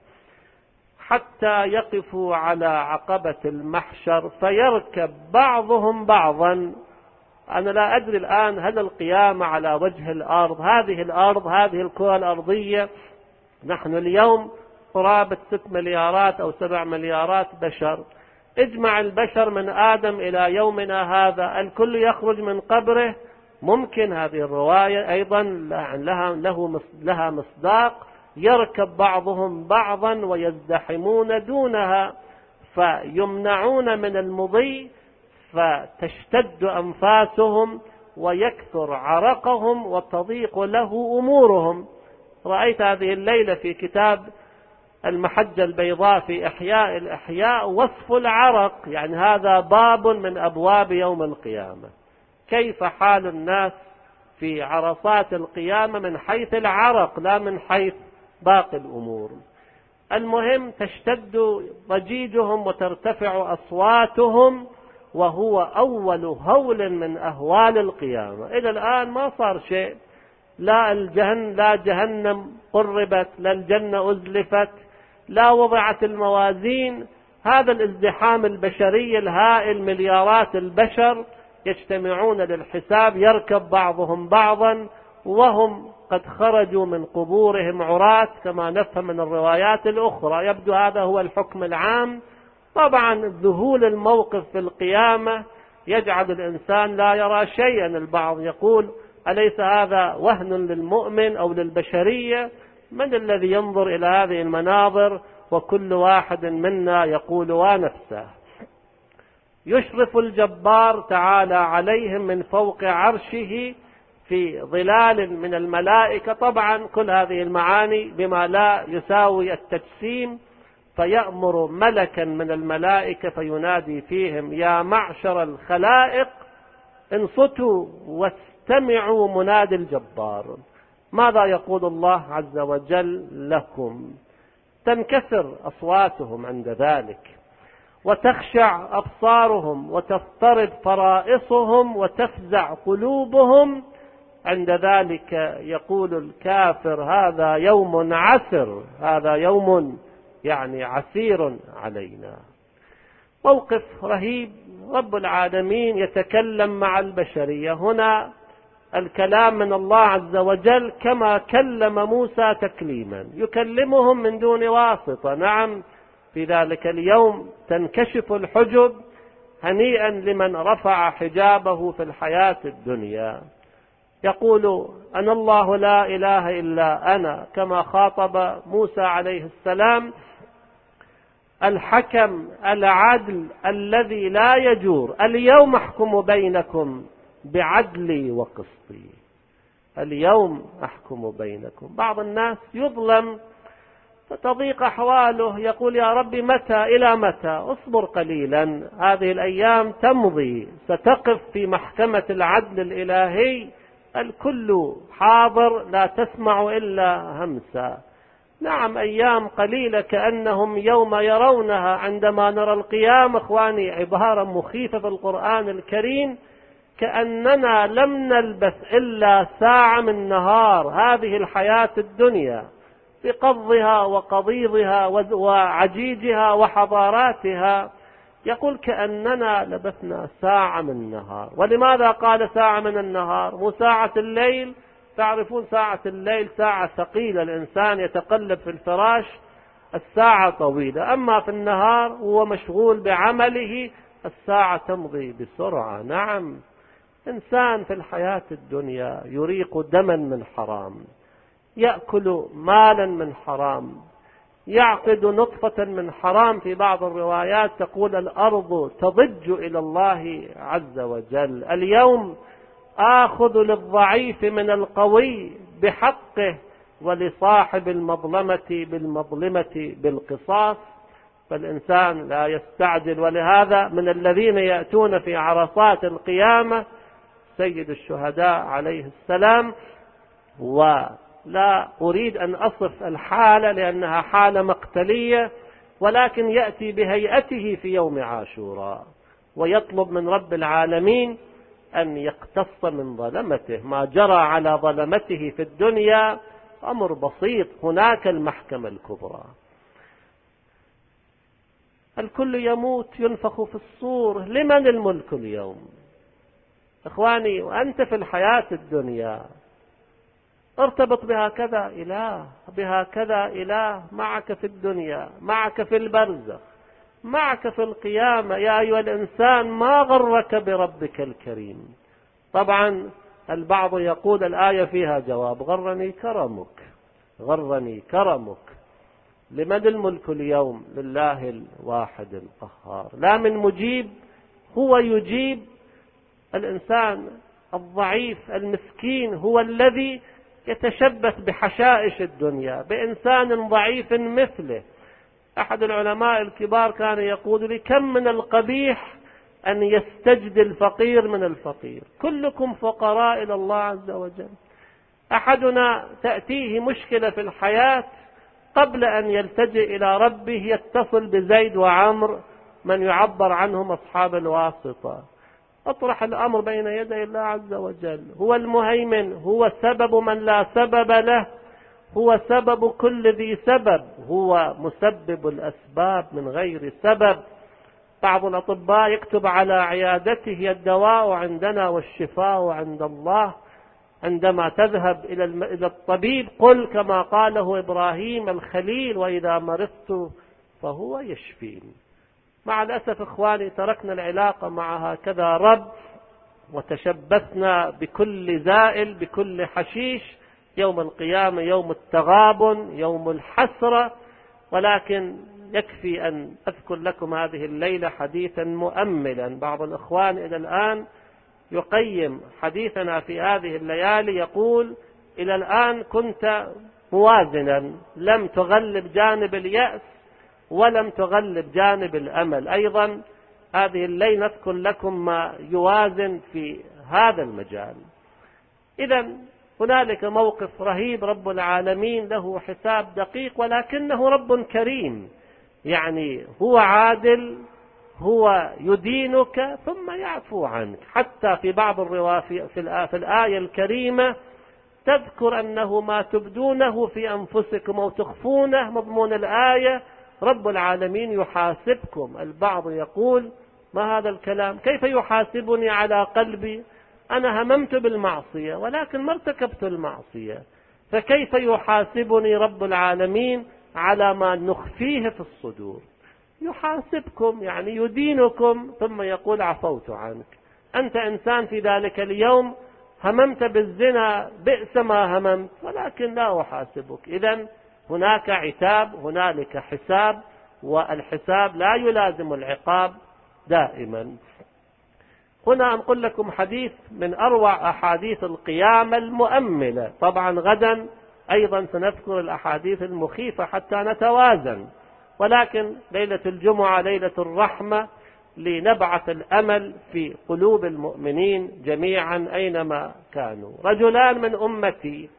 حتى يقفوا على عقبة المحشر فيركب بعضهم بعضا. أنا لا أدري الآن هل القيامة على وجه الأرض، هذه الأرض، هذه الكرة الأرضية، نحن اليوم قرابة ست مليارات أو سبع مليارات بشر، اجمع البشر من آدم إلى يومنا هذا، الكل يخرج من قبره. ممكن هذه الرواية أيضا لها, له لها مصداق، يركب بعضهم بعضا ويزدحمون دونها فيمنعون من المضي، فتشتد أنفاسهم ويكثر عرقهم وتضيق له أمورهم. رأيت هذه الليلة في كتاب المحجة البيضاء في إحياء الإحياء وصف العرق، يعني هذا باب من أبواب يوم القيامة. كيف حال الناس في عرصات القيامة من حيث العرق لا من حيث باقي الأمور. المهم تشتد ضجيجهم وترتفع أصواتهم، وهو أول هول من أهوال القيامة. إلى الآن ما صار شيء، لا الجهن لا جهنم قربت، لا الجنة أزلفت، لا وضعت الموازين. هذا الازدحام البشري الهائل، مليارات البشر يجتمعون للحساب، يركب بعضهم بعضا وهم قد خرجوا من قبورهم عراة كما نفهم من الروايات الأخرى. يبدو هذا هو الحكم العام. طبعا ذهول الموقف في القيامة يجعل الإنسان لا يرى شيئا. البعض يقول: أليس هذا وهن للمؤمن أو للبشرية؟ من الذي ينظر إلى هذه المناظر؟ وكل واحد منا يقول ونفسه. يشرف الجبار تعالى عليهم من فوق عرشه في ظلال من الملائكة. طبعا كل هذه المعاني بما لا يساوي التجسيم. فيأمر ملكا من الملائكة فينادي فيهم: يا معشر الخلائق انصتوا واستمعوا منادي الجبار. ماذا يقول الله عز وجل لكم؟ تنكسر أصواتهم عند ذلك، وتخشع أبصارهم، وتضطرب فرائصهم، وتفزع قلوبهم. عند ذلك يقول الكافر: هذا يوم عسر، هذا يوم يعني عسير علينا. موقف رهيب، رب العالمين يتكلم مع البشرية. هنا الكلام من الله عز وجل كما كلم موسى تكليما، يكلمهم من دون واسطة. نعم، في ذلك اليوم تنكشف الحجب، هنيئا لمن رفع حجابه في الحياة الدنيا. يقول أنا الله لا إله إلا أنا، كما خاطب موسى عليه السلام، الحكم العدل الذي لا يجور، اليوم أحكم بينكم بعدلي وقسطي. اليوم أحكم بينكم. بعض الناس يظلم فتضيق أحواله، يقول يا رب متى إلى متى؟ اصبر قليلا، هذه الأيام تمضي، ستقف في محكمة العدل الإلهي، الكل حاضر لا تسمع إلا همسا. نعم، أيام قليلة كأنهم يوم يرونها عندما نرى القيام. إخواني، عبارة مخيفة في القرآن الكريم، كأننا لم نلبث إلا ساعة من نهار هذه الحياة الدنيا بقضها وقضيضها وعجيجها وحضاراتها. يقول كأننا لبثنا ساعة من النهار. ولماذا قال ساعة من النهار؟ مو ساعة الليل؟ تعرفون ساعة الليل ساعة ثقيلة، الإنسان يتقلب في الفراش، الساعة طويلة. أما في النهار هو مشغول بعمله، الساعة تمضي بسرعة. نعم، إنسان في الحياة الدنيا يريق دما من حرام، يأكل مالا من حرام، يعقد نطفة من حرام. في بعض الروايات تقول الأرض تضج إلى الله عز وجل. اليوم آخذ للضعيف من القوي بحقه، ولصاحب المظلمة بالمظلمة بالقصاص. فالإنسان لا يستعجل. ولهذا من الذين يأتون في عرصات القيامة سيد الشهداء عليه السلام، ولا أريد أن أصف الحالة لأنها حالة مقتلية، ولكن يأتي بهيئته في يوم عاشوراء ويطلب من رب العالمين أن يقتص من ظلمته. ما جرى على ظلمته في الدنيا أمر بسيط، هناك المحكمة الكبرى. الكل يموت، ينفخ في الصور، لمن الملك اليوم؟ إخواني، وأنت في الحياة الدنيا ارتبط بهكذا إله، بهكذا إله معك في الدنيا، معك في البرزخ، معك في القيامة. يا أيها الإنسان ما غرك بربك الكريم. طبعا البعض يقول الآية فيها جواب، غرني كرمك، غرني كرمك. لمن الملك اليوم؟ لله الواحد القهار. لا من مجيب، هو يجيب. الإنسان الضعيف المسكين هو الذي يتشبث بحشائش الدنيا بإنسان ضعيف مثله. أحد العلماء الكبار كان يقول لي كم من القبيح أن يستجد الفقير من الفقير. كلكم فقراء إلى الله عز وجل. أحدنا تأتيه مشكلة في الحياة، قبل أن يلتجئ إلى ربه يتصل بزيد وعمر، من يعبر عنهم أصحاب الواسطة. اطرح الأمر بين يدي الله عز وجل. هو المهيمن، هو سبب من لا سبب له، هو سبب كل ذي سبب، هو مسبب الأسباب من غير سبب. بعض الأطباء يكتب على عيادته الدواء عندنا والشفاء عند الله. عندما تذهب إلى الطبيب قل كما قاله إبراهيم الخليل، وإذا مرضت فهو يشفين. مع الأسف إخواني تركنا العلاقة مع هكذا رب، وتشبثنا بكل زائل، بكل حشيش. يوم القيامة يوم التغابن، يوم الحسرة. ولكن يكفي أن أذكر لكم هذه الليلة حديثا مؤملا. بعض الإخوان إلى الآن يقيم حديثنا في هذه الليالي، يقول إلى الآن كنت موازنا، لم تغلب جانب اليأس ولم تغلب جانب الأمل. أيضا هذه الليلة نذكر لكم ما يوازن في هذا المجال. إذا هنالك موقف رهيب، رب العالمين له حساب دقيق، ولكنه رب كريم. يعني هو عادل، هو يدينك ثم يعفو عنك. حتى في بعض الروايات في الآية الكريمة تذكر أنه ما تبدونه في أنفسكم أو تخفونه، مضمون الآية رب العالمين يحاسبكم. البعض يقول ما هذا الكلام؟ كيف يحاسبني على قلبي؟ أنا هممت بالمعصية ولكن ما ارتكبت المعصية، فكيف يحاسبني رب العالمين على ما نخفيه في الصدور؟ يحاسبكم يعني يدينكم ثم يقول عفوت عنك. أنت إنسان في ذلك اليوم هممت بالزنا، بئس ما هممت، ولكن لا أحاسبك. إذن هناك عتاب، هنالك حساب، والحساب لا يلازم العقاب دائما. هنا أنقل لكم حديث من أروع أحاديث القيامة المؤملة. طبعا غدا أيضا سنذكر الأحاديث المخيفة حتى نتوازن، ولكن ليلة الجمعة ليلة الرحمة لنبعث الأمل في قلوب المؤمنين جميعا أينما كانوا. رجلان من أمتي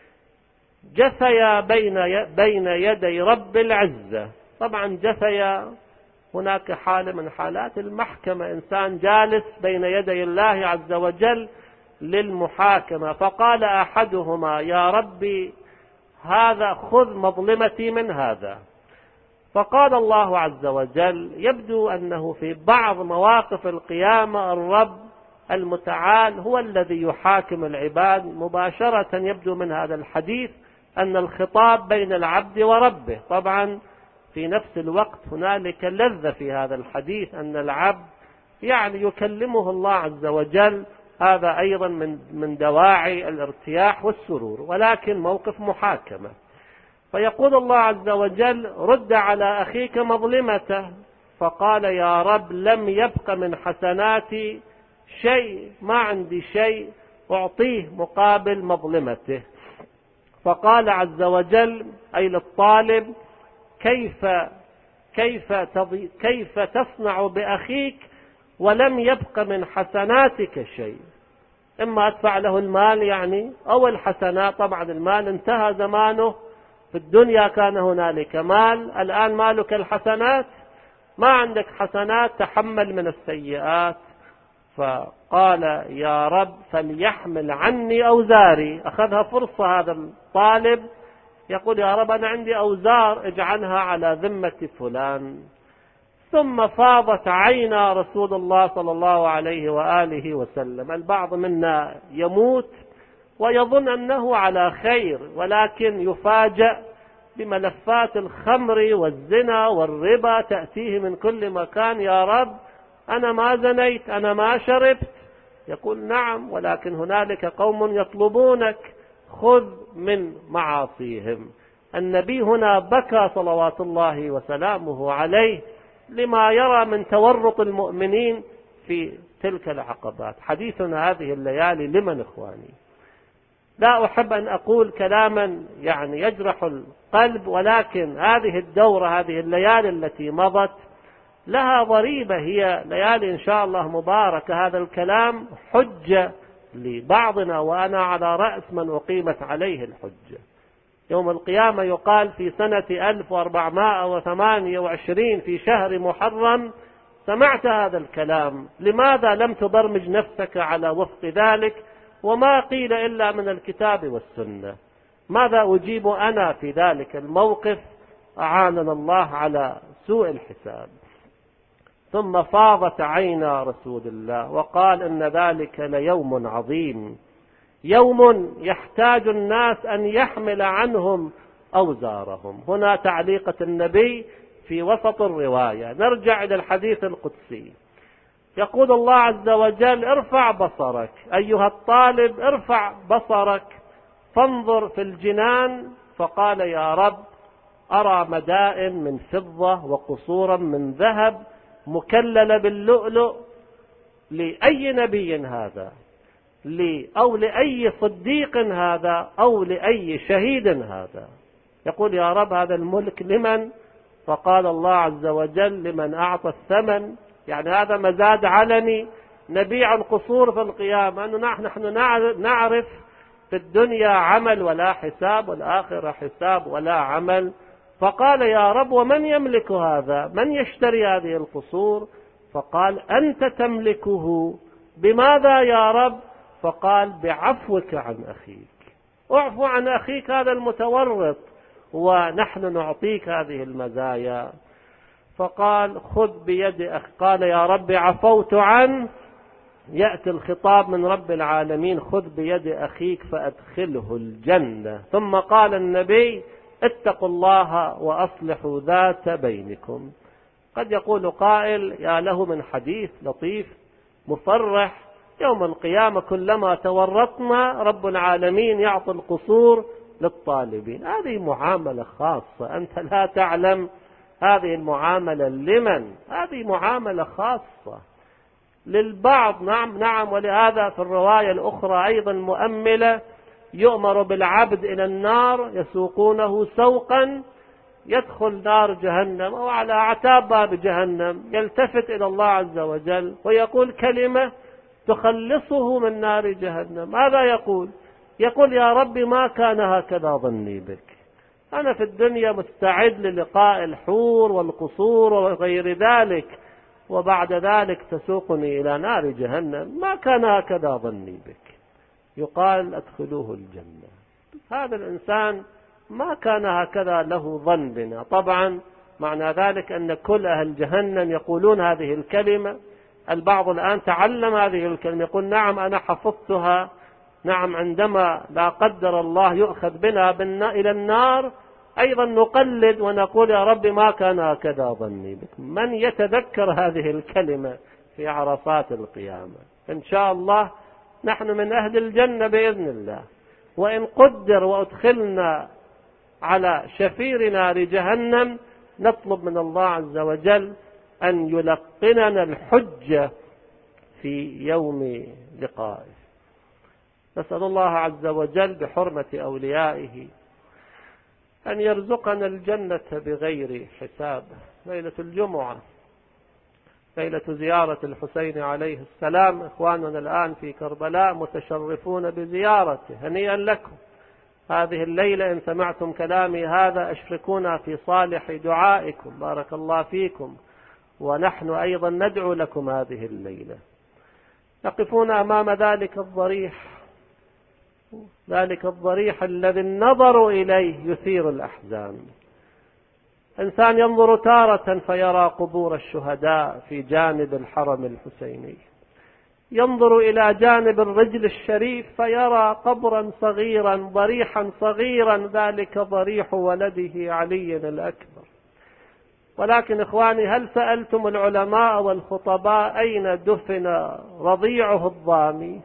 جثيا بين بين يدي رب العزة. طبعا جثيا هناك حالة من حالات المحكمة، إنسان جالس بين يدي الله عز وجل للمحاكمة، فقال أحدهما يا ربي هذا خذ مظلمتي من هذا. فقال الله عز وجل، يبدو أنه في بعض مواقف القيامة الرب المتعال هو الذي يحاكم العباد مباشرة. يبدو من هذا الحديث أن الخطاب بين العبد وربه. طبعا في نفس الوقت هنالك لذة في هذا الحديث، أن العبد يعني يكلمه الله عز وجل، هذا أيضا من من دواعي الارتياح والسرور، ولكن موقف محاكمة. فيقول الله عز وجل رد على أخيك مظلمته، فقال يا رب لم يبق من حسناتي شيء، ما عندي شيء أعطيه مقابل مظلمته. فقال عز وجل أي للطالب كيف كيف تضي كيف تصنع بأخيك ولم يبق من حسناتك شيء؟ إما أدفع له المال يعني أو الحسنات. طبعا المال انتهى زمانه، في الدنيا كان هنالك مال، الآن مالك الحسنات، ما عندك حسنات تحمل من السيئات. فقال يا رب فليحمل عني أوزاري. أخذها فرصة هذا الطالب، يقول يا رب أنا عندي أوزار اجعلها على ذمة فلان. ثم فاضت عينا رسول الله صلى الله عليه وآله وسلم. البعض منا يموت ويظن أنه على خير، ولكن يفاجأ بملفات الخمر والزنا والربا تأتيه من كل مكان. يا رب أنا ما زنيت، أنا ما شربت. يقول نعم، ولكن هنالك قوم يطلبونك، خذ من معاصيهم. النبي هنا بكى صلوات الله وسلامه عليه لما يرى من تورط المؤمنين في تلك العقبات. حديثنا هذه الليالي لمن إخواني؟ لا أحب أن أقول كلاما يعني يجرح القلب، ولكن هذه الدورة، هذه الليالي التي مضت لها ضريبة، هي ليالي إن شاء الله مباركة. هذا الكلام حجة لبعضنا، وأنا على رأس من أقيمت عليه الحجة. يوم القيامة يقال في سنة ألف وأربعمائة وثمانية وعشرين في شهر محرم سمعت هذا الكلام، لماذا لم تبرمج نفسك على وفق ذلك؟ وما قيل إلا من الكتاب والسنة. ماذا أجيب أنا في ذلك الموقف؟ أعاننا الله على سوء الحساب. ثم فاضت عينا رسول الله وقال إن ذلك ليوم عظيم، يوم يحتاج الناس أن يحمل عنهم أوزارهم. هنا تعليقة النبي في وسط الرواية. نرجع إلى الحديث القدسي. يقول الله عز وجل ارفع بصرك أيها الطالب، ارفع بصرك فانظر في الجنان. فقال يا رب أرى مدائن من فضة وقصورا من ذهب مكللة باللؤلؤ. لأي نبي هذا؟ لي أو لأي صديق هذا؟ أو لأي شهيد هذا؟ يقول يا رب هذا الملك لمن؟ فقال الله عز وجل لمن أعطى الثمن. يعني هذا مزاد علني، نبيع القصور في القيامة. أنه نحن نعرف في الدنيا عمل ولا حساب، والآخرة حساب ولا عمل. فقال يا رب ومن يملك هذا؟ من يشتري هذه القصور؟ فقال أنت تملكه. بماذا يا رب؟ فقال بعفوك عن أخيك. اعفو عن أخيك هذا المتورط، ونحن نعطيك هذه المزايا. فقال خذ بيد أخ، قال يا رب عفوت عنه. يأتي الخطاب من رب العالمين خذ بيد أخيك فأدخله الجنة. ثم قال النبي اتقوا الله وأصلحوا ذات بينكم. قد يقول قائل يا له من حديث لطيف مفرح، يوم القيامة كلما تورطنا رب العالمين يعطي القصور للطالبين. هذه معاملة خاصة، أنت لا تعلم هذه المعاملة لمن. هذه معاملة خاصة للبعض. نعم نعم. ولهذا في الرواية الأخرى أيضا مؤملة يؤمر بالعبد إلى النار يسوقونه سوقا يدخل نار جهنم أو على أعتاب باب جهنم، يلتفت إلى الله عز وجل ويقول كلمة تخلصه من نار جهنم. ماذا يقول؟ يقول يا رب ما كان هكذا ظني بك، أنا في الدنيا مستعد للقاء الحور والقصور وغير ذلك، وبعد ذلك تسوقني إلى نار جهنم، ما كان هكذا ظني بك. يقال أدخلوه الجنة. هذا الإنسان ما كان هكذا له ظن بنا. طبعا معنى ذلك أن كل أهل جهنم يقولون هذه الكلمة. البعض الآن تعلم هذه الكلمة يقول نعم أنا حفظتها. نعم عندما لا قدر الله يؤخذ بنا إلى النار أيضا نقلد ونقول يا رب ما كان هكذا ظني بك. من يتذكر هذه الكلمة في عرصات القيامة؟ إن شاء الله نحن من أهل الجنة بإذن الله، وإن قدر وأدخلنا على شفير نار جهنم نطلب من الله عز وجل أن يلقننا الحجة في يوم لقائه. نسأل الله عز وجل بحرمة أوليائه أن يرزقنا الجنة بغير حساب. ليلة الجمعة ليلة زيارة الحسين عليه السلام. إخواننا الآن في كربلاء متشرفون بزيارته، هنيئا لكم. هذه الليلة إن سمعتم كلامي هذا أشركونا في صالح دعائكم، بارك الله فيكم، ونحن أيضا ندعو لكم هذه الليلة. نقفون أمام ذلك الضريح، ذلك الضريح الذي النظر إليه يثير الأحزان. إنسان ينظر تارة فيرى قبور الشهداء في جانب الحرم الحسيني، ينظر إلى جانب الرجل الشريف فيرى قبرا صغيرا ضريحا صغيرا، ذلك ضريح ولده علي الأكبر. ولكن إخواني هل سألتم العلماء والخطباء أين دفن رضيعه الضامي؟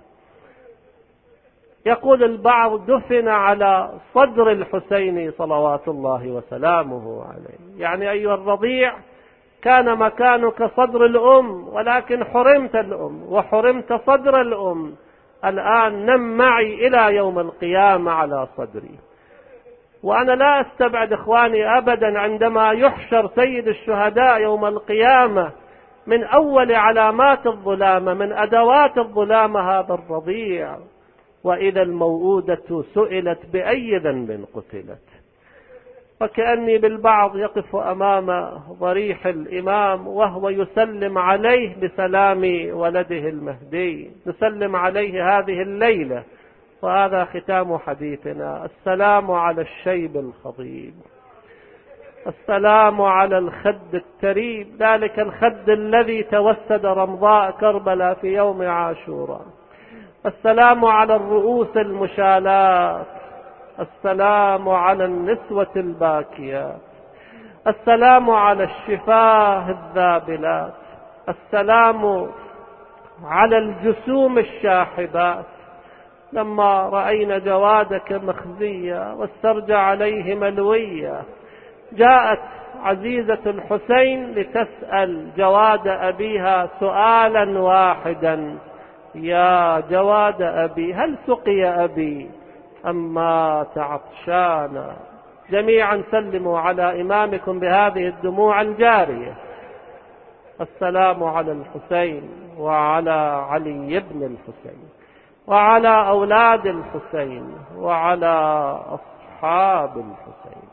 يقول البعض دفن على صدر الحسين صلوات الله وسلامه عليه. يعني أيها الرضيع كان مكانك صدر الأم، ولكن حرمت الأم وحرمت صدر الأم. الآن نم معي إلى يوم القيامة على صدري. وأنا لا أستبعد إخواني أبدا عندما يحشر سيد الشهداء يوم القيامة من أول علامات الظلامة، من أدوات الظلامة هذا الرضيع. وإذا الموءودة سئلت بأي ذنب قتلت. وكأني بالبعض يقف أمام ضريح الإمام وهو يسلم عليه بسلام ولده المهدي، نسلم عليه هذه الليلة. وهذا ختام حديثنا. السلام على الشيب الخضيب، السلام على الخد التريب، ذلك الخد الذي توسد رمضاء كربلاء في يوم عاشوراء. السلام على الرؤوس المشالات، السلام على النسوة الباكيات، السلام على الشفاه الذابلات، السلام على الجسوم الشاحبات. لما رأينا جوادك مخزية والسرج عليه ملوية، جاءت عزيزة الحسين لتسأل جواد أبيها سؤالا واحدا: يا جواد أبي هل سقي أبي أم مات عطشانا؟ جميعا سلموا على إمامكم بهذه الدموع الجارية. السلام على الحسين وعلى علي بن الحسين وعلى أولاد الحسين وعلى أصحاب الحسين.